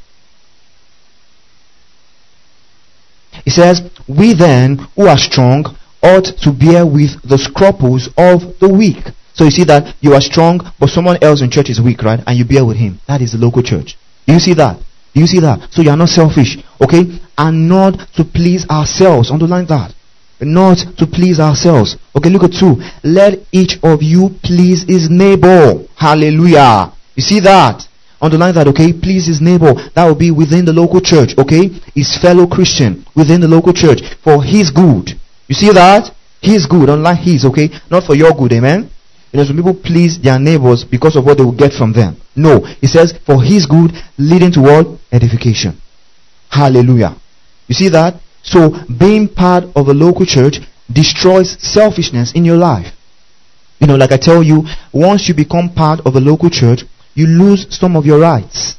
[SPEAKER 1] It says, we then who are strong ought to bear with the scruples of the weak. So you see that you are strong, but someone else in church is weak, right? And you bear with him. That is the local church. Do you see that? Do you see that? So you are not selfish, okay? And not to please ourselves. Underline that. Not to please ourselves. Okay, look at two. Let each of you please his neighbor. Hallelujah. You see that? Underline that, okay? Please his neighbor. That will be within the local church, okay? His fellow Christian within the local church for his good. You see that? His good, unlike his, okay? Not for your good, amen? You know, some people please their neighbors because of what they will get from them. No, it says for his good, leading to what? Edification. Hallelujah. You see that? So, being part of a local church destroys selfishness in your life. You know, like I tell you, once you become part of a local church, you lose some of your rights.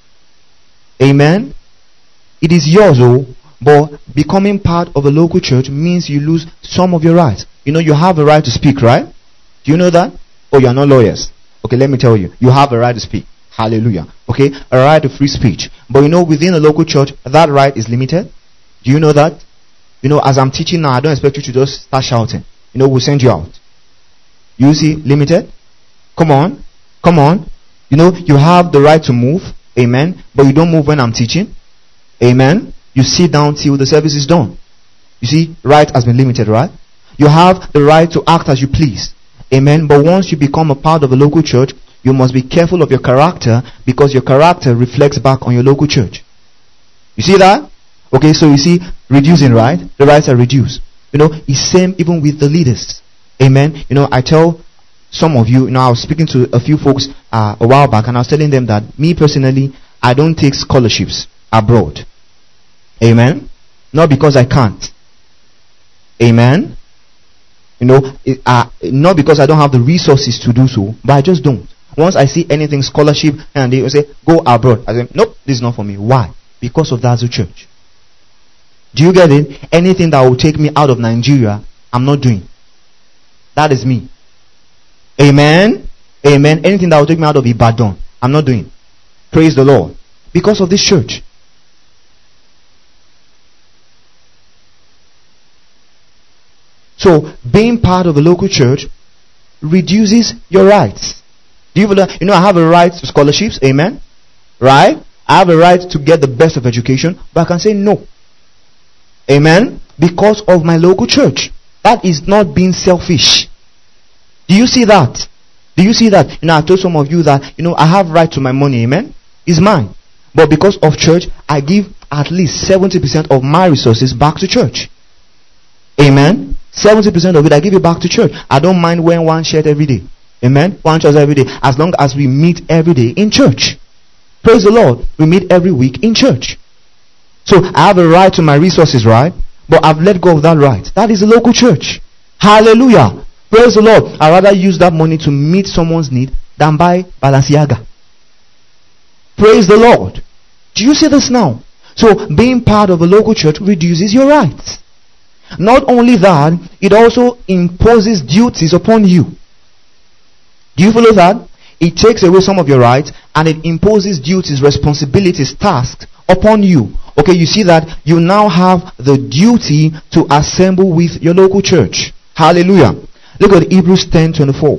[SPEAKER 1] Amen? It is yours, oh, but becoming part of a local church means you lose some of your rights. You know, you have a right to speak, right? Do you know that? Oh, you are not lawyers. Okay, let me tell you. You have a right to speak. Hallelujah. Okay? A right to free speech. But you know, within a local church, that right is limited. Do you know that? You know, as I'm teaching now, I don't expect you to just start shouting. You know, we'll send you out. You see, limited? Come on. Come on. You know, you have the right to move. Amen. But you don't move when I'm teaching. Amen. You sit down till the service is done. You see, right has been limited, right? You have the right to act as you please. Amen. But once you become a part of a local church, you must be careful of your character, because your character reflects back on your local church. You see that? Okay, so you see, reducing, right? The rights are reduced. You know, it's same even with the leaders. Amen. You know, I tell some of you, you know, I was speaking to a few folks uh, a while back, and I was telling them that me personally, I don't take scholarships abroad. Amen. Not because I can't. Amen. You know, it, uh, not because I don't have the resources to do so, but I just don't. Once I see anything scholarship and they say, go abroad, I say, nope, this is not for me. Why? Because of that's the church. Do you get it? Anything that will take me out of Nigeria, I'm not doing. That is me. Amen. Amen. Anything that will take me out of Ibadan, I'm not doing. Praise the Lord. Because of this church. So, being part of a local church reduces your rights. Do you know, you know, I have a right to scholarships, amen? Right? I have a right to get the best of education, but I can say no. Amen? Because of my local church. That is not being selfish. Do you see that? Do you see that? You know, I told some of you that, you know, I have right to my money, amen? It's mine. But because of church, I give at least seventy percent of my resources back to church. Amen? seventy percent of it I give it back to church. I don't mind wearing one shirt every day. Amen? One trouser every day. As long as we meet every day in church. Praise the Lord. We meet every week in church. So I have a right to my resources, right? But I've let go of that right. That is a local church. Hallelujah. Praise the Lord. I'd rather use that money to meet someone's need than buy Balenciaga. Praise the Lord. Do you see this now? So being part of a local church reduces your rights. Not only that, it also imposes duties upon you. Do you follow that? It takes away some of your rights and it imposes duties, responsibilities, tasks upon you. Okay, you see that you now have the duty to assemble with your local church. Hallelujah. Look at Hebrews ten twenty-four.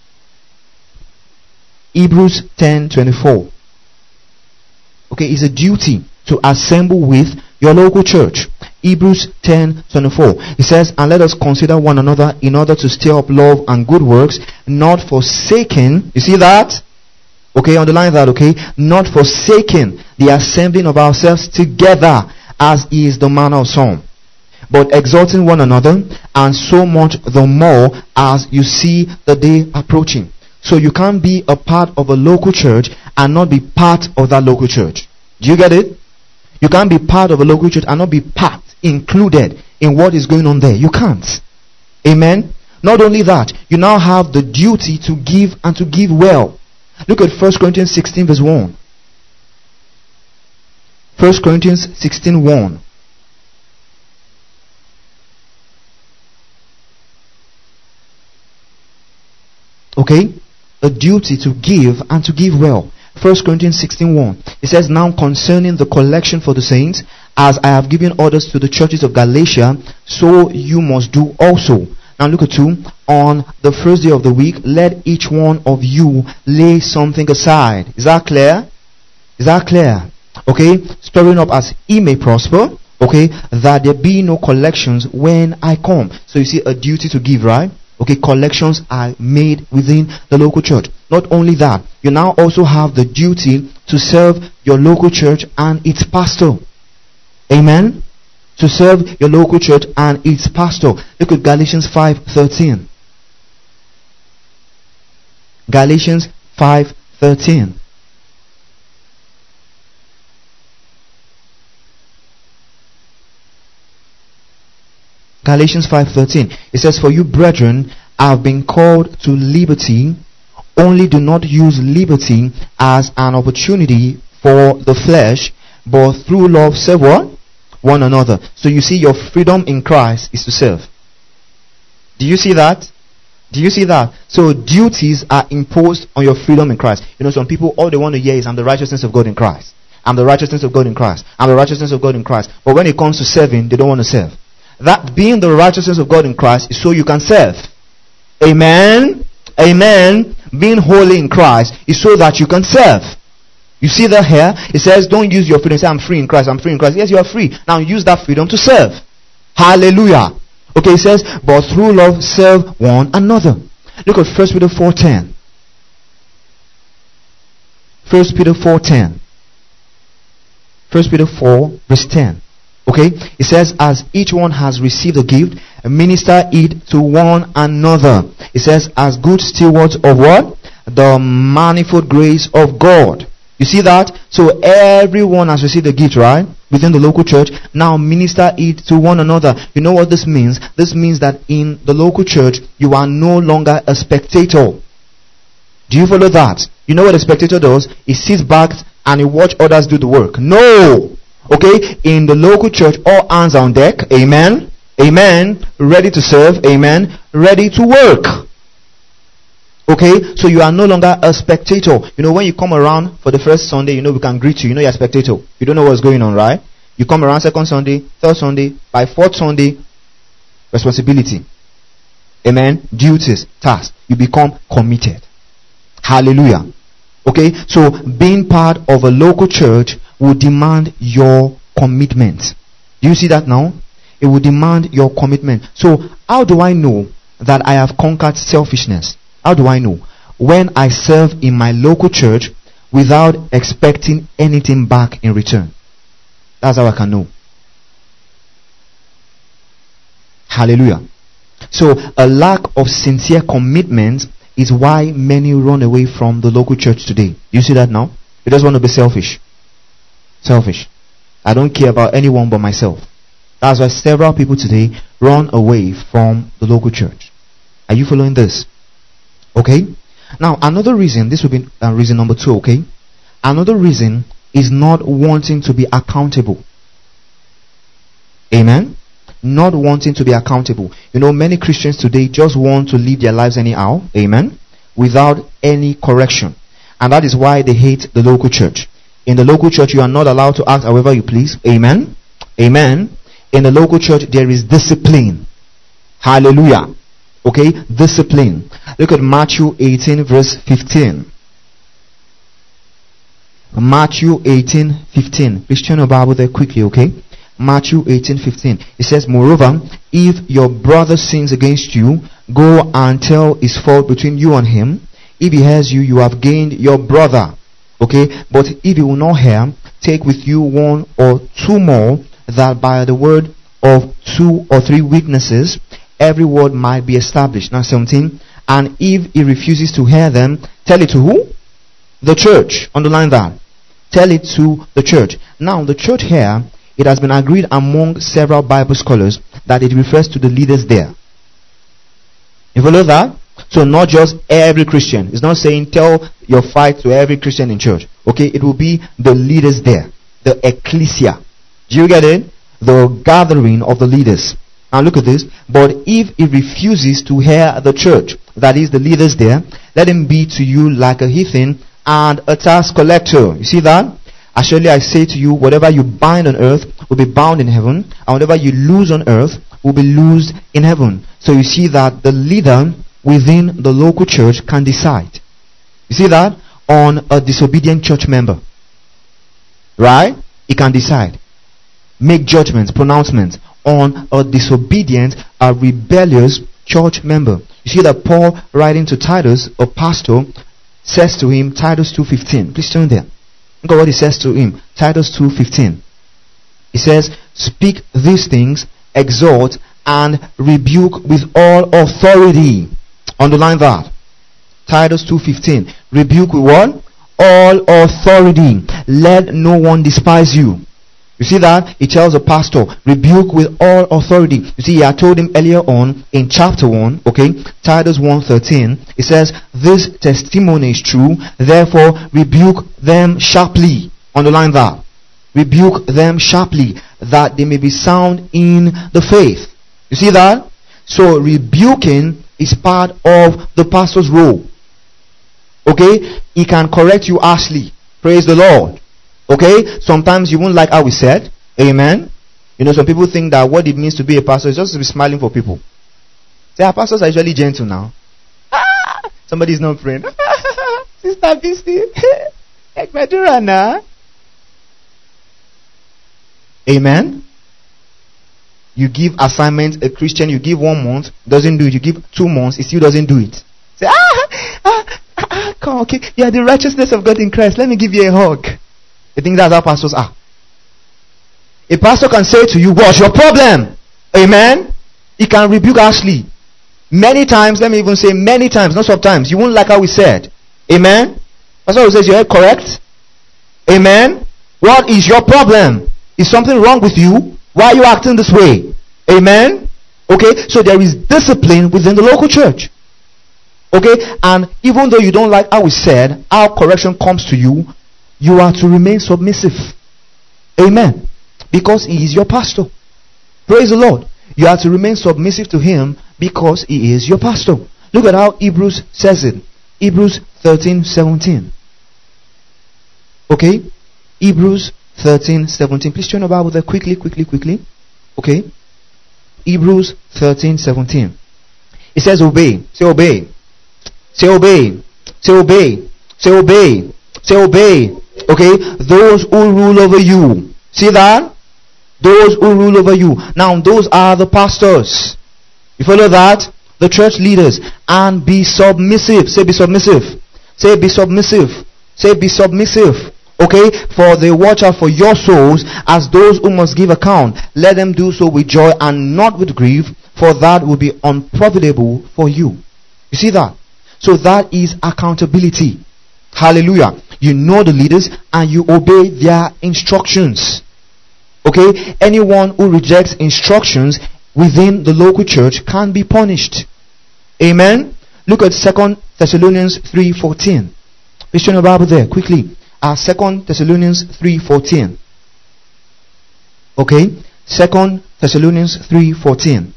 [SPEAKER 1] Hebrews ten twenty-four. Okay, it's a duty to assemble with your local church. Hebrews ten twenty-four. It says, and let us consider one another in order to stir up love and good works, not forsaking. You see that? Okay, underline that, okay? Not forsaking the assembling of ourselves together, as is the manner of some, but exalting one another, and so much the more as you see the day approaching. So you can't be a part of a local church and not be part of that local church. Do you get it? You can't be part of a local church and not be part, included in what is going on there. You can't. Amen? Not only that, you now have the duty to give and to give well. Look at First Corinthians sixteen verse one. First Corinthians sixteen one. Okay? A duty to give and to give well. First Corinthians sixteen one. It says, now concerning the collection for the saints, as I have given orders to the churches of Galatia, so you must do also. Now look at two. On the first day of the week, let each one of you lay something aside. Is that clear? Is that clear? Okay. Storing up as he may prosper. Okay. That there be no collections when I come. So you see a duty to give, right? Okay. Collections are made within the local church. Not only that, you now also have the duty to serve your local church and its pastor. Amen. To serve your local church and its pastor. Look at Galatians five thirteen. Galatians five thirteen. Galatians five thirteen. It says, for you brethren have been called to liberty, only do not use liberty as an opportunity for the flesh, but through love serve what? One another. So you see, your freedom in Christ is to serve. Do you see that? Do you see that? So duties are imposed on your freedom in Christ. You know, some people, all they want to hear is, I'm the righteousness of God in Christ. I'm the righteousness of God in Christ. I'm the righteousness of God in Christ. But when it comes to serving, they don't want to serve. That being the righteousness of God in Christ is so you can serve. Amen. Amen. Being holy in Christ is so that you can serve. You see that here? It says, don't use your freedom. Say, I'm free in Christ. I'm free in Christ. Yes, you are free. Now use that freedom to serve. Hallelujah. Okay, it says, but through love serve one another. Look at First Peter four ten. First Peter four ten. First Peter four verse ten. Okay, it says, as each one has received a gift, minister it to one another. It says, as good stewards of what? The manifold grace of God. You see that? So everyone has received a gift, right? Within the local church. Now minister it to one another. You know what this means? This means that in the local church, you are no longer a spectator. Do you follow that? You know what a spectator does? He sits back and he watches others do the work. No! Okay? In the local church, all hands are on deck. Amen? Amen? Ready to serve. Amen? Ready to work. Okay, so you are no longer a spectator. You know, when you come around for the first Sunday, you know, we can greet you. You know, you're a spectator. You don't know what's going on, right? You come around second Sunday, third Sunday, by fourth Sunday, responsibility. Amen. Duties, tasks. You become committed. Hallelujah. Okay, so being part of a local church will demand your commitment. Do you see that now? It will demand your commitment. So, how do I know that I have conquered selfishness? How do I know? When I serve in my local church without expecting anything back in return. That's how I can know. Hallelujah. So, a lack of sincere commitment is why many run away from the local church today. Do you see that now? You just want to be selfish. Selfish. I don't care about anyone but myself. That's why several people today run away from the local church. Are you following this? Okay? Now, another reason, this will be uh, reason number two, okay? Another reason is not wanting to be accountable. Amen? Not wanting to be accountable. You know, many Christians today just want to live their lives anyhow. Amen? Without any correction. And that is why they hate the local church. In the local church, you are not allowed to act however you please. Amen? Amen? In the local church, there is discipline. Hallelujah. Okay? Discipline. Look at Matthew eighteen verse fifteen. Matthew eighteen fifteen. Please turn your Bible there quickly, okay? Matthew eighteen fifteen. It says, moreover, if your brother sins against you, go and tell his fault between you and him. If he hears you, you have gained your brother. Okay? But if he will not hear, take with you one or two more, that by the word of two or three witnesses every word might be established. Now seventeen. And if he refuses to hear them, tell it to who? The church. Underline that. Tell it to the church. Now the church here, it has been agreed among several Bible scholars that it refers to the leaders there. You follow that? So not just every Christian. It's not saying tell your fight to every Christian in church. Okay, it will be the leaders there. The ecclesia. Do you get it? The gathering of the leaders. Now look at this. But if he refuses to hear the church, that is the leaders there, let him be to you like a heathen and a tax collector. You see that? Surely I say to you, whatever you bind on earth will be bound in heaven, and whatever you loose on earth will be loosed in heaven. So you see that the leader within the local church can decide. You see that? On a disobedient church member. Right? He can decide. Make judgments, pronouncements on a disobedient, a rebellious church member. You see that Paul, writing to Titus, a pastor, says to him, Titus two fifteen. Please turn there. Look at what he says to him. Titus two fifteen. He says, speak these things, exhort, and rebuke with all authority. Underline that. Titus two fifteen. Rebuke with what? All authority. Let no one despise you. You see that? He tells the pastor, rebuke with all authority. You see, I told him earlier on in chapter one, okay, Titus one thirteen, it says, this testimony is true, therefore rebuke them sharply. Underline that. Rebuke them sharply, that they may be sound in the faith. You see that? So rebuking is part of the pastor's role. Okay? He can correct you harshly. Praise the Lord. Okay? Sometimes you won't like how we said. Amen? You know, some people think that what it means to be a pastor is just to be smiling for people. Say, our pastors are usually gentle now. Ah, somebody is not praying. Sister Beastie. Amen? You give assignment, a Christian, you give one month, doesn't do it. You give two months, he still doesn't do it. Say, ah, ah, ah, ah come on, okay. Yeah, the righteousness of God in Christ. Let me give you a hug. You think that's how pastors are? A pastor can say to you, what's your problem? Amen? He can rebuke harshly. Many times, let me even say many times, not sometimes. You won't like how we said. Amen? That's why we says, you're correct. Amen? What is your problem? Is something wrong with you? Why are you acting this way? Amen? Okay, so there is discipline within the local church. Okay, and even though you don't like how we said, how correction comes to you, you are to remain submissive. Amen. Because he is your pastor. Praise the Lord. You are to remain submissive to him because he is your pastor. Look at how Hebrews says it. Hebrews thirteen seventeen. Okay? Hebrews thirteen seventeen. Please turn your Bible there quickly, quickly, quickly. Okay? Hebrews thirteen seventeen. It says obey. Say obey. Say obey. Say obey. Say obey. Say obey. Okay? Those who rule over you. See that? Those who rule over you. Now those are the pastors. You follow that? The church leaders. And be submissive. Say be submissive. Say be submissive. Say be submissive. Okay? For they watch out for your souls as those who must give account. Let them do so with joy and not with grief, for that will be unprofitable for you. You see that? So that is accountability. Hallelujah. You know the leaders and you obey their instructions. Okay? Anyone who rejects instructions within the local church can be punished. Amen? Look at Second Thessalonians three fourteen. Please turn your Bible there quickly. Uh, Second Thessalonians three fourteen. Okay? Second Thessalonians three fourteen.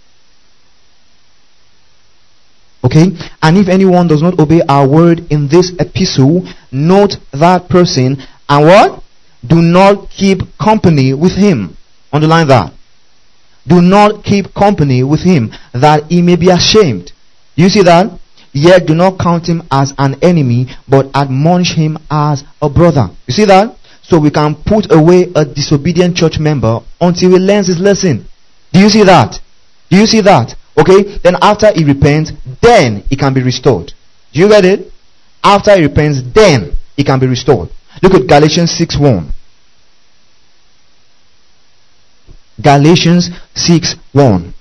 [SPEAKER 1] Okay? And if anyone does not obey our word in this epistle, note that person and what? Do not keep company with him. Underline that. Do not keep company with him, that he may be ashamed. You see that? Yet do not count him as an enemy, but admonish him as a brother. You see that? So we can put away a disobedient church member until he learns his lesson. Do you see that? Do you see that? Okay? Then after he repents, then he can be restored. Do you get it? After he repents, then he can be restored. Look at Galatians six one. Galatians six one.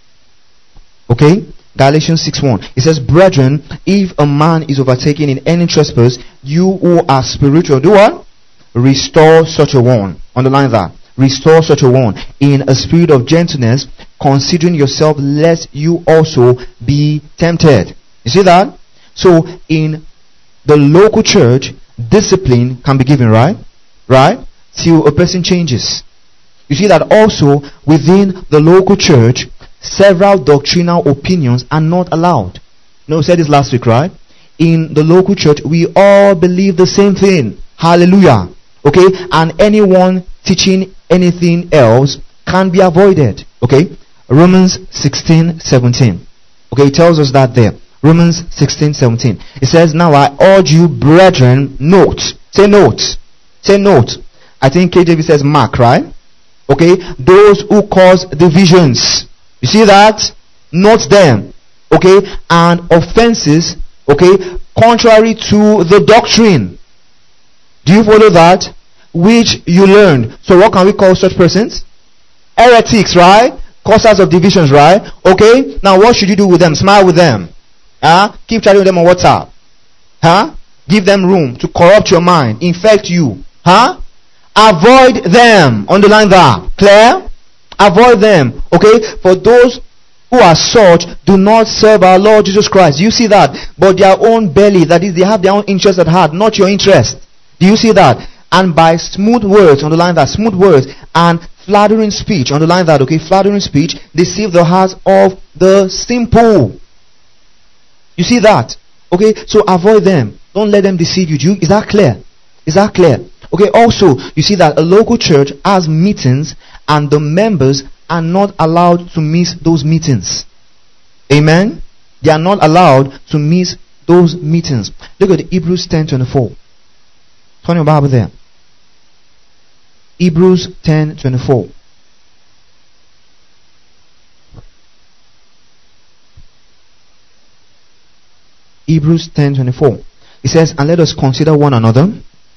[SPEAKER 1] Okay? Galatians six one. It says, brethren, if a man is overtaken in any trespass, you who are spiritual, do what? Restore such a one. Underline that. Restore such a one in a spirit of gentleness, considering yourself, lest you also be tempted. You see that? So in the local church, discipline can be given, right? Right? Till a person changes. You see that also within the local church, several doctrinal opinions are not allowed. You know, we said this last week, right? In the local church, we all believe the same thing. Hallelujah. Okay? And anyone teaching anything else can be avoided. Okay? Romans sixteen seventeen. Okay, it tells us that there. Romans sixteen seventeen. It says, now I urge you, brethren, note. Say note. Say note. I think K J V says mark, right? Okay? Those who cause divisions. You see that? Note them. Okay? And offenses, okay, contrary to the doctrine. Do you follow that? Which you learned. So what can we call such persons? Heretics, right? Causers of divisions, right? Okay? Now what should you do with them? Smile with them. Huh? Keep chatting with them on WhatsApp. Huh? Give them room to corrupt your mind, infect you. Huh? Avoid them. Underline that. Clear? Avoid them. Okay? For those who are such do not serve our Lord Jesus Christ. You see that? But their own belly, that is, they have their own interest at heart, not your interest. Do you see that? And by smooth words, underline that, smooth words, and flattering speech, underline that, okay, flattering speech, deceive the hearts of the simple. You see that? Okay, so avoid them. Don't let them deceive you. Do you. Is that clear? Is that clear? Okay, also, you see that a local church has meetings and the members are not allowed to miss those meetings. Amen? They are not allowed to miss those meetings. Look at Hebrews ten twenty-four. Turn your Bible there. Hebrews ten twenty-four. Hebrews ten twenty-four. It says, and let us consider one another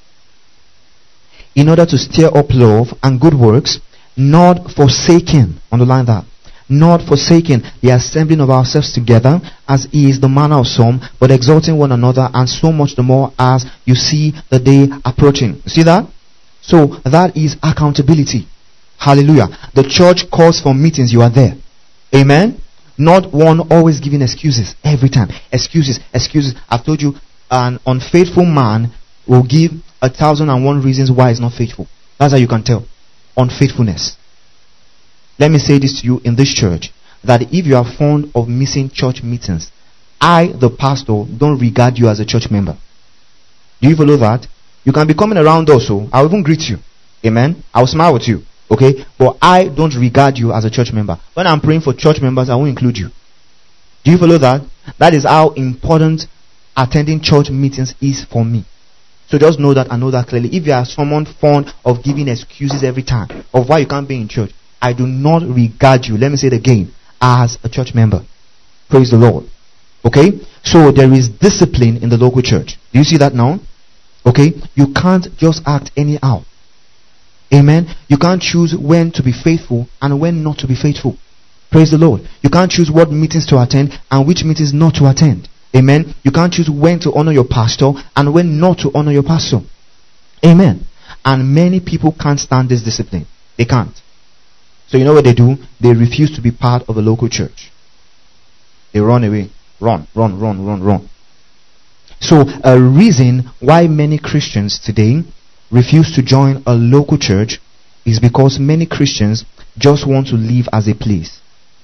[SPEAKER 1] in order to stir up love and good works, not forsaking, underline that, not forsaking the assembling of ourselves together, as is the manner of some, but exalting one another, and so much the more as you see the day approaching. You see that? So that is accountability. Hallelujah. The church calls for meetings, you are there. Amen? Not one always giving excuses every time. Excuses, excuses. I've told you, an unfaithful man will give a thousand and one reasons why he's not faithful. That's how you can tell. Unfaithfulness. Let me say this to you in this church, that if you are fond of missing church meetings, I, the pastor, don't regard you as a church member. Do you follow that? You can be coming around also. I'll even greet you. Amen. I'll smile with you. Okay? But I don't regard you as a church member. When I'm praying for church members, I won't include you. Do you follow that? That is how important attending church meetings is for me. So just know that, I know that clearly. If you are someone fond of giving excuses every time of why you can't be in church, I do not regard you, let me say it again, as a church member. Praise the Lord. Okay? So there is discipline in the local church. Do you see that now? Okay? You can't just act anyhow. Amen? You can't choose when to be faithful and when not to be faithful. Praise the Lord. You can't choose what meetings to attend and which meetings not to attend. Amen? You can't choose when to honor your pastor and when not to honor your pastor. Amen? And many people can't stand this discipline. They can't. So you know what they do? They refuse to be part of a local church. They run away. Run, run, run, run, run. So a reason why many Christians today refuse to join a local church is because many Christians just want to live as a place.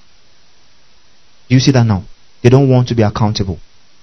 [SPEAKER 1] Do you see that now? They don't want to be accountable.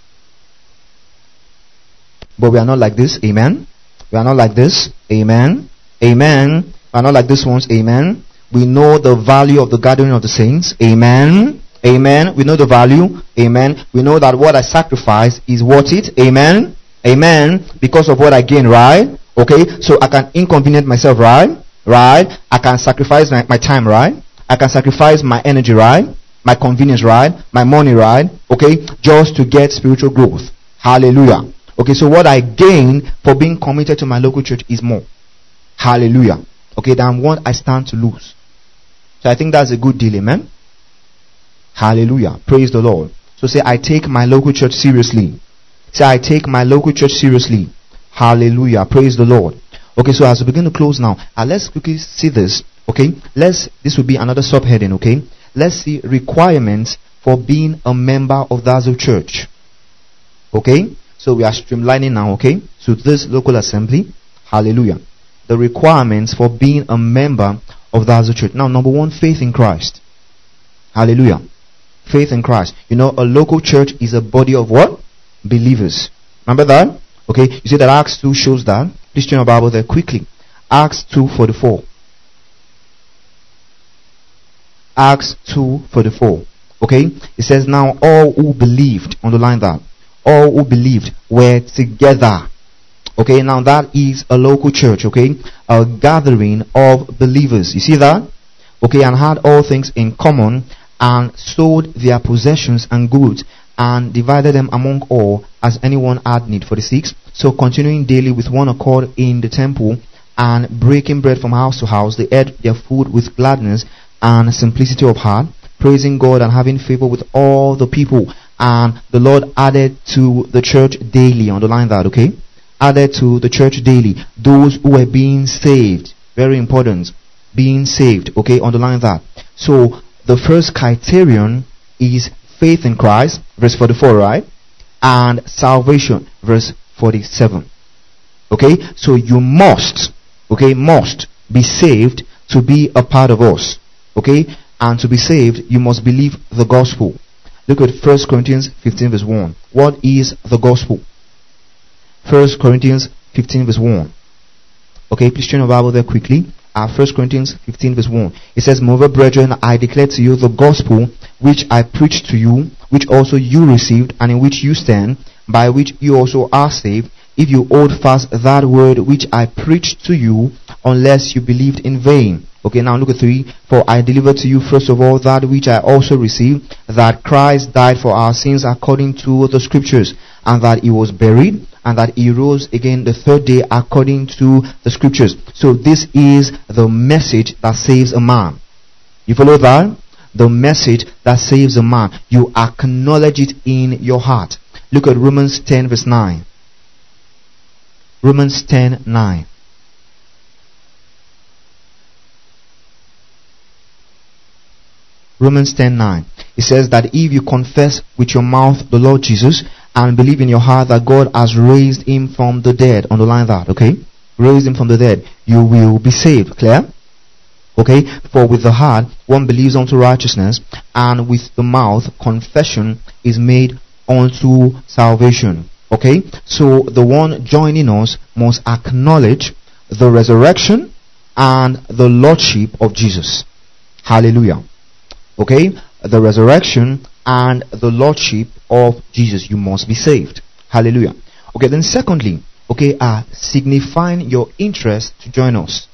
[SPEAKER 1] But we are not like this. Amen. We are not like this. Amen. Amen. We are not like this ones. Amen. We know the value of the gathering of the saints. Amen. Amen. We know the value. Amen. We know that what I sacrifice is worth it. Amen. Amen. Because of what I gain, right? Okay. So I can inconvenience myself, right? Right. I can sacrifice my, my time, right? I can sacrifice my energy, right? My convenience, right? My money, right? Okay. Just to get spiritual growth. Hallelujah. Okay. So what I gain for being committed to my local church is more. Hallelujah. Okay. Than what I stand to lose. So I think that's a good deal. Amen. Hallelujah. Praise the Lord. So say, I take my local church seriously. Say, I take my local church seriously. Hallelujah. Praise the Lord. Okay, so as we begin to close now, uh, let's quickly see this. Okay, let's, this will be another subheading. Okay, let's see requirements for being a member of the Azul Church. Okay, so we are streamlining now. Okay, so this local assembly. Hallelujah. The requirements for being a member of the Azul Church. Now, number one, faith in Christ. Hallelujah. Faith in Christ. You know, a local church is a body of what? Believers. Remember that? Okay, you see that Acts two shows that. Please turn your Bible there quickly. Acts two forty-four. Acts two forty-four. Okay, it says, now all who believed, underline that, all who believed were together. Okay, now that is a local church. Okay, a gathering of believers. You see that? Okay, and had all things in common, and sold their possessions and goods, and divided them among all as anyone had need. forty-six. So continuing daily with one accord in the temple, and breaking bread from house to house, they ate their food with gladness and simplicity of heart, praising God and having favor with all the people. And the Lord added to the church daily, underline that, okay? Added to the church daily those who were being saved. Very important. Being saved, okay? Underline that. So the first criterion is faith in Christ, verse forty-four, right? And salvation, verse forty-seven. Okay, so you must, okay, must be saved to be a part of us. Okay, and to be saved, you must believe the gospel. Look at First Corinthians fifteen, verse one. What is the gospel? First Corinthians fifteen, verse one. Okay, please turn your Bible there quickly. Uh, First Corinthians fifteen, verse one. It says, moreover, brethren, I declare to you the gospel which I preached to you, which also you received, and in which you stand, by which you also are saved, if you hold fast that word which I preached to you, unless you believed in vain. Okay, now look at three. For I delivered to you first of all that which I also received, that Christ died for our sins according to the scriptures, and that he was buried, and that he rose again the third day according to the scriptures. So this is the message that saves a man. You follow that? The message that saves a man. You acknowledge it in your heart. Look at Romans ten, verse nine. Romans ten, nine. Romans ten, nine. It says that if you confess with your mouth the Lord Jesus and believe in your heart that God has raised him from the dead, underline that, okay? Raised him from the dead, you will be saved. Clear? Okay? For with the heart one believes unto righteousness, and with the mouth confession is made unto salvation. Okay, so the one joining us must acknowledge the resurrection and the lordship of Jesus. Hallelujah. Okay, the resurrection and the lordship of Jesus. You must be saved. Hallelujah. Okay, then secondly, okay, uh, signifying your interest to join us.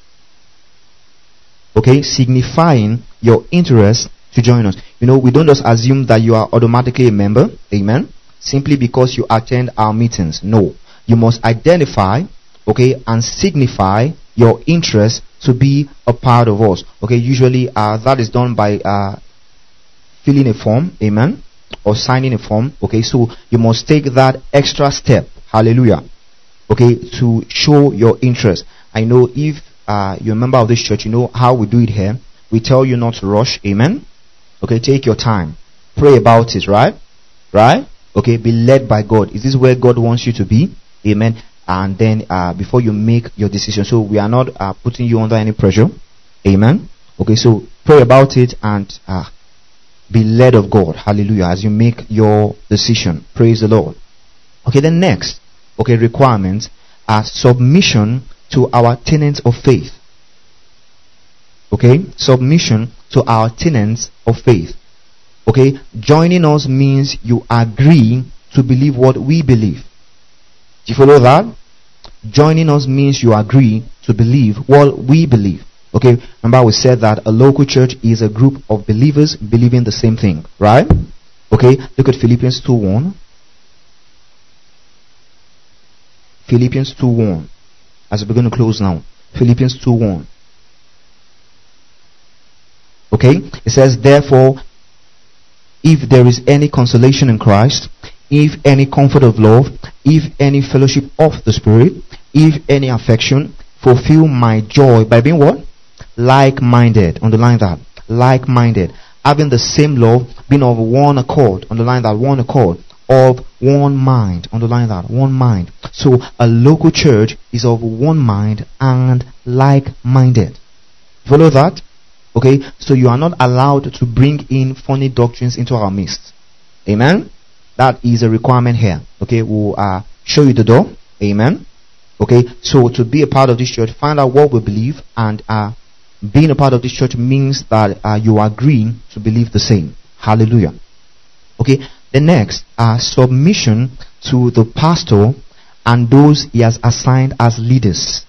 [SPEAKER 1] Okay, signifying your interest to join us. You know, we don't just assume that you are automatically a member. Amen. Simply because you attend our meetings. No. You must identify, okay, and signify your interest to be a part of us. Okay, usually uh, that is done by uh, filling a form. Amen. Or signing a form. Okay, so you must take that extra step. Hallelujah. Okay, to show your interest. I know if uh, you're a member of this church, you know how we do it here. We tell you not to rush. Amen. Okay, take your time. Pray about it, right? Right? Okay, be led by God. Is this where God wants you to be? Amen. And then uh, before you make your decision. So we are not uh, putting you under any pressure. Amen. Okay, so pray about it and uh, be led of God. Hallelujah. As you make your decision. Praise the Lord. Okay, then next. Okay, requirements are submission to our tenets of faith. Okay, submission to our tenets of faith. Okay, joining us means you agree to believe what we believe. Do you follow that? Joining us means you agree to believe what we believe. Okay, remember we said that a local church is a group of believers believing the same thing, right? Okay, look at Philippians two one. Philippians two one. As we're going to close now. Philippians two one. Okay, it says, therefore, if there is any consolation in Christ, if any comfort of love, if any fellowship of the Spirit, if any affection, fulfill my joy by being what? Like-minded. Underline that. Like-minded. Having the same love, being of one accord. Underline that. One accord. Of one mind. Underline that. One mind. So a local church is of one mind and like-minded. Follow that? Okay, so you are not allowed to bring in funny doctrines into our midst. Amen? That is a requirement here. Okay, we'll uh, show you the door. Amen? Okay, so to be a part of this church, find out what we believe, and uh, being a part of this church means that uh, you are agreeing to believe the same. Hallelujah. Okay, the next, uh, submission to the pastor and those he has assigned as leaders.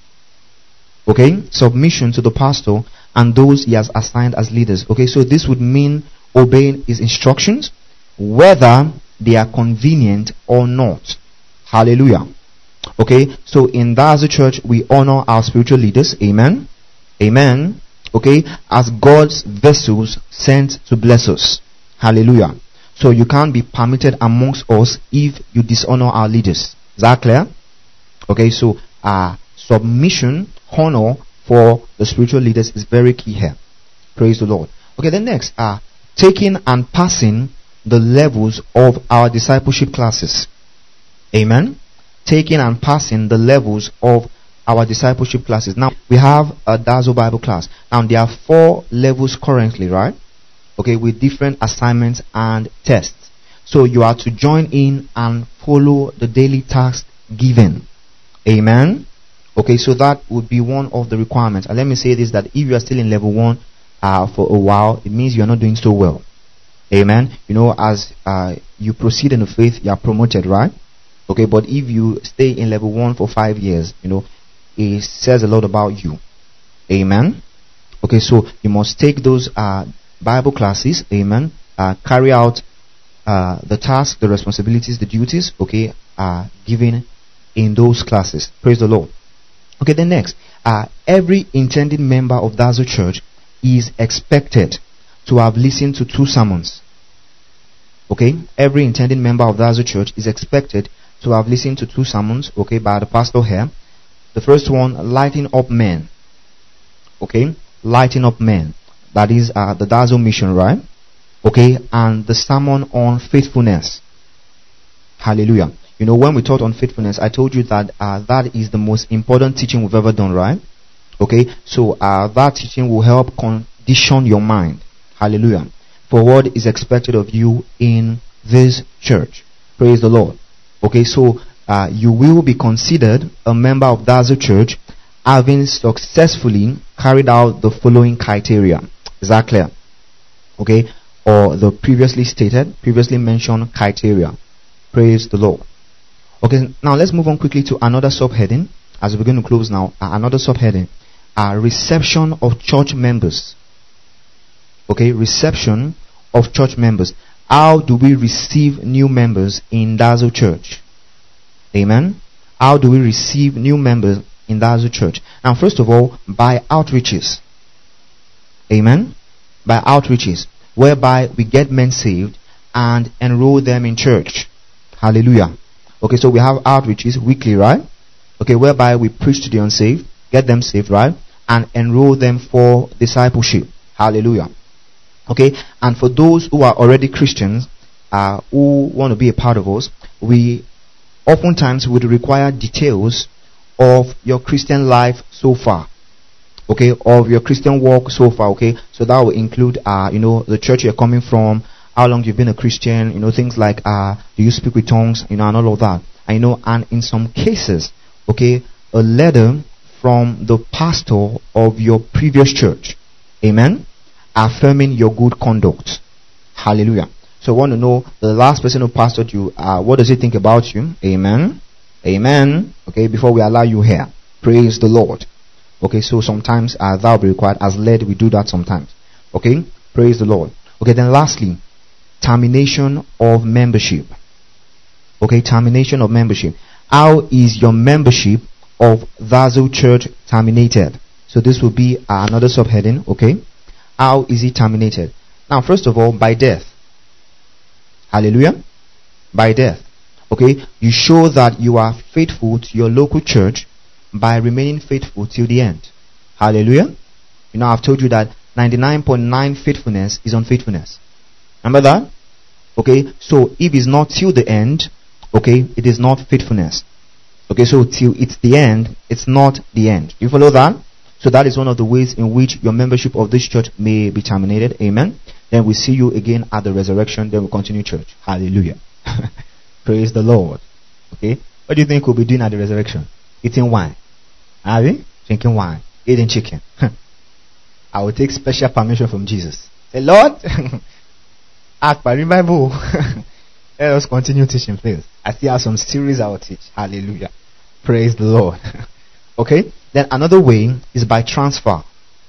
[SPEAKER 1] Okay, submission to the pastor and those he has assigned as leaders. Okay, so this would mean obeying his instructions, whether they are convenient or not. Hallelujah. Okay, so in Dazo Church, we honor our spiritual leaders. Amen. Amen. Okay, as God's vessels sent to bless us. Hallelujah. So you can't be permitted amongst us if you dishonor our leaders. Is that clear? Okay, so uh, submission, honor for the spiritual leaders is very key here. Praise the Lord. Okay, then next, uh, taking and passing the levels of our discipleship classes. Amen. Taking and passing the levels of our discipleship classes. Now, we have a Dazo Bible class. Now, there are four levels currently, right? Okay, with different assignments and tests. So, you are to join in and follow the daily tasks given. Amen. Okay, so that would be one of the requirements. And let me say this, that if you are still in level one uh, for a while, it means you are not doing so well. Amen. You know, as uh, you proceed in the faith, you are promoted, right? Okay, but if you stay in level one for five years, you know, it says a lot about you. Amen. Okay, so you must take those uh, Bible classes. Amen. Uh, carry out uh, the task, the responsibilities, the duties, okay, uh, given in those classes. Praise the Lord. Okay, then next, uh, every intended member of Dazo Church is expected to have listened to two sermons. Okay, every intended member of Dazo Church is expected to have listened to two sermons, okay, by the pastor here. The first one, lighting up men. Okay, lighting up men. That is uh, the Dazo mission, right? Okay, and the sermon on faithfulness. Hallelujah. You know, when we taught on faithfulness, I told you that uh, that is the most important teaching we've ever done, right? Okay, so uh, that teaching will help condition your mind. Hallelujah. For what is expected of you in this church. Praise the Lord. Okay, so uh, you will be considered a member of Dazzle Church having successfully carried out the following criteria. Is that clear? Okay, or the previously stated, previously mentioned criteria. Praise the Lord. Okay, now let's move on quickly to another subheading as we begin to close now. Uh, another subheading, uh, reception of church members. Okay, reception of church members. How do we receive new members in Dazzle Church? Amen. How do we receive new members in Dazzle Church? Now, first of all, by outreaches. Amen. By outreaches, whereby we get men saved and enroll them in church. Hallelujah. Okay, so we have outreaches weekly, right? Okay, whereby we preach to the unsaved, get them saved, right? And enroll them for discipleship. Hallelujah. Okay, and for those who are already Christians, uh, who want to be a part of us, we oftentimes would require details of your Christian life so far. Okay, of your Christian walk so far. Okay, so that will include, uh, you know, the church you're coming from, how long you've been a Christian, you know, things like, uh, do you speak with tongues, you know, and all of that. I know, and in some cases, okay, a letter from the pastor of your previous church. Amen. Affirming your good conduct. Hallelujah. So I want to know the last person who pastored you, uh, what does he think about you? Amen. Amen. Okay, before we allow you here. Praise the Lord. Okay, so sometimes uh, that will be required. As led, we do that sometimes. Okay, praise the Lord. Okay, then lastly, termination of membership. Okay, termination of membership. How is your membership of Dazzle Church terminated? So this will be uh, another subheading. Okay. How is it terminated? Now, first of all, by death. Hallelujah. By death. Okay. You show that you are faithful to your local church by remaining faithful till the end. Hallelujah. You know, I've told you that ninety-nine point nine faithfulness is unfaithfulness. Remember that? Okay. So, if it's not till the end, okay, it is not faithfulness. Okay. So, till it's the end, it's not the end. You follow that? So that is one of the ways in which your membership of this church may be terminated. Amen. Then we see you again at the resurrection. Then we continue church. Hallelujah. Praise the Lord. Okay. What do you think we'll be doing at the resurrection? Eating wine. Are we? Drinking wine. Eating chicken. I will take special permission from Jesus. Say, Lord, act by revival. Let us continue teaching, please. I still have some series I will teach. Hallelujah. Praise the Lord. Okay. Then another way is by transfer.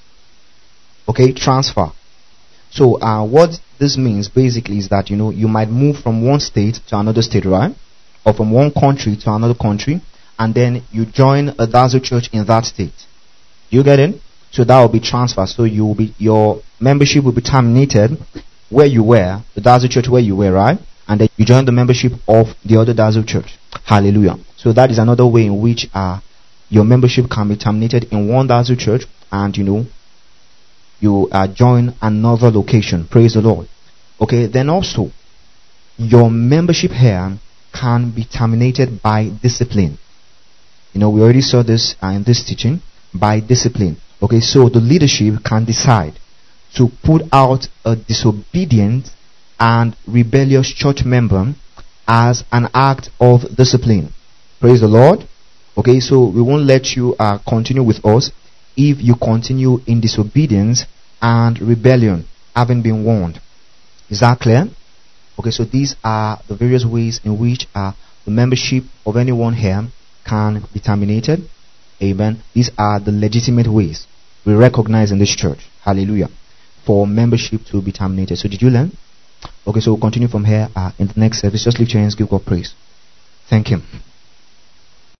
[SPEAKER 1] Okay, transfer. So uh, what this means basically is that, you know, you might move from one state to another state, right? Or from one country to another country, and then you join a Dazzle Church in that state. You get it? So that will be transfer. So you will be, your membership will be terminated where you were, the Dazzle Church where you were, right? And then you join the membership of the other Dazzle Church. Hallelujah. So that is another way in which uh, your membership can be terminated in one Dazzle Church, and you know, you uh, join another location. Praise the Lord. Okay, then also, your membership here can be terminated by discipline. You know, we already saw this uh, in this teaching, by discipline. Okay, so the leadership can decide to put out a disobedient and rebellious church member as an act of discipline. Praise the Lord. Okay, so we won't let you uh, continue with us if you continue in disobedience and rebellion, having been warned. Is that clear? Okay, so these are the various ways in which uh, the membership of anyone here can be terminated. Amen. These are the legitimate ways we recognize in this church. Hallelujah. For membership to be terminated. So did you learn? Okay, so we'll continue from here uh, in the next service. Just lift your hands, give God praise. Thank Him.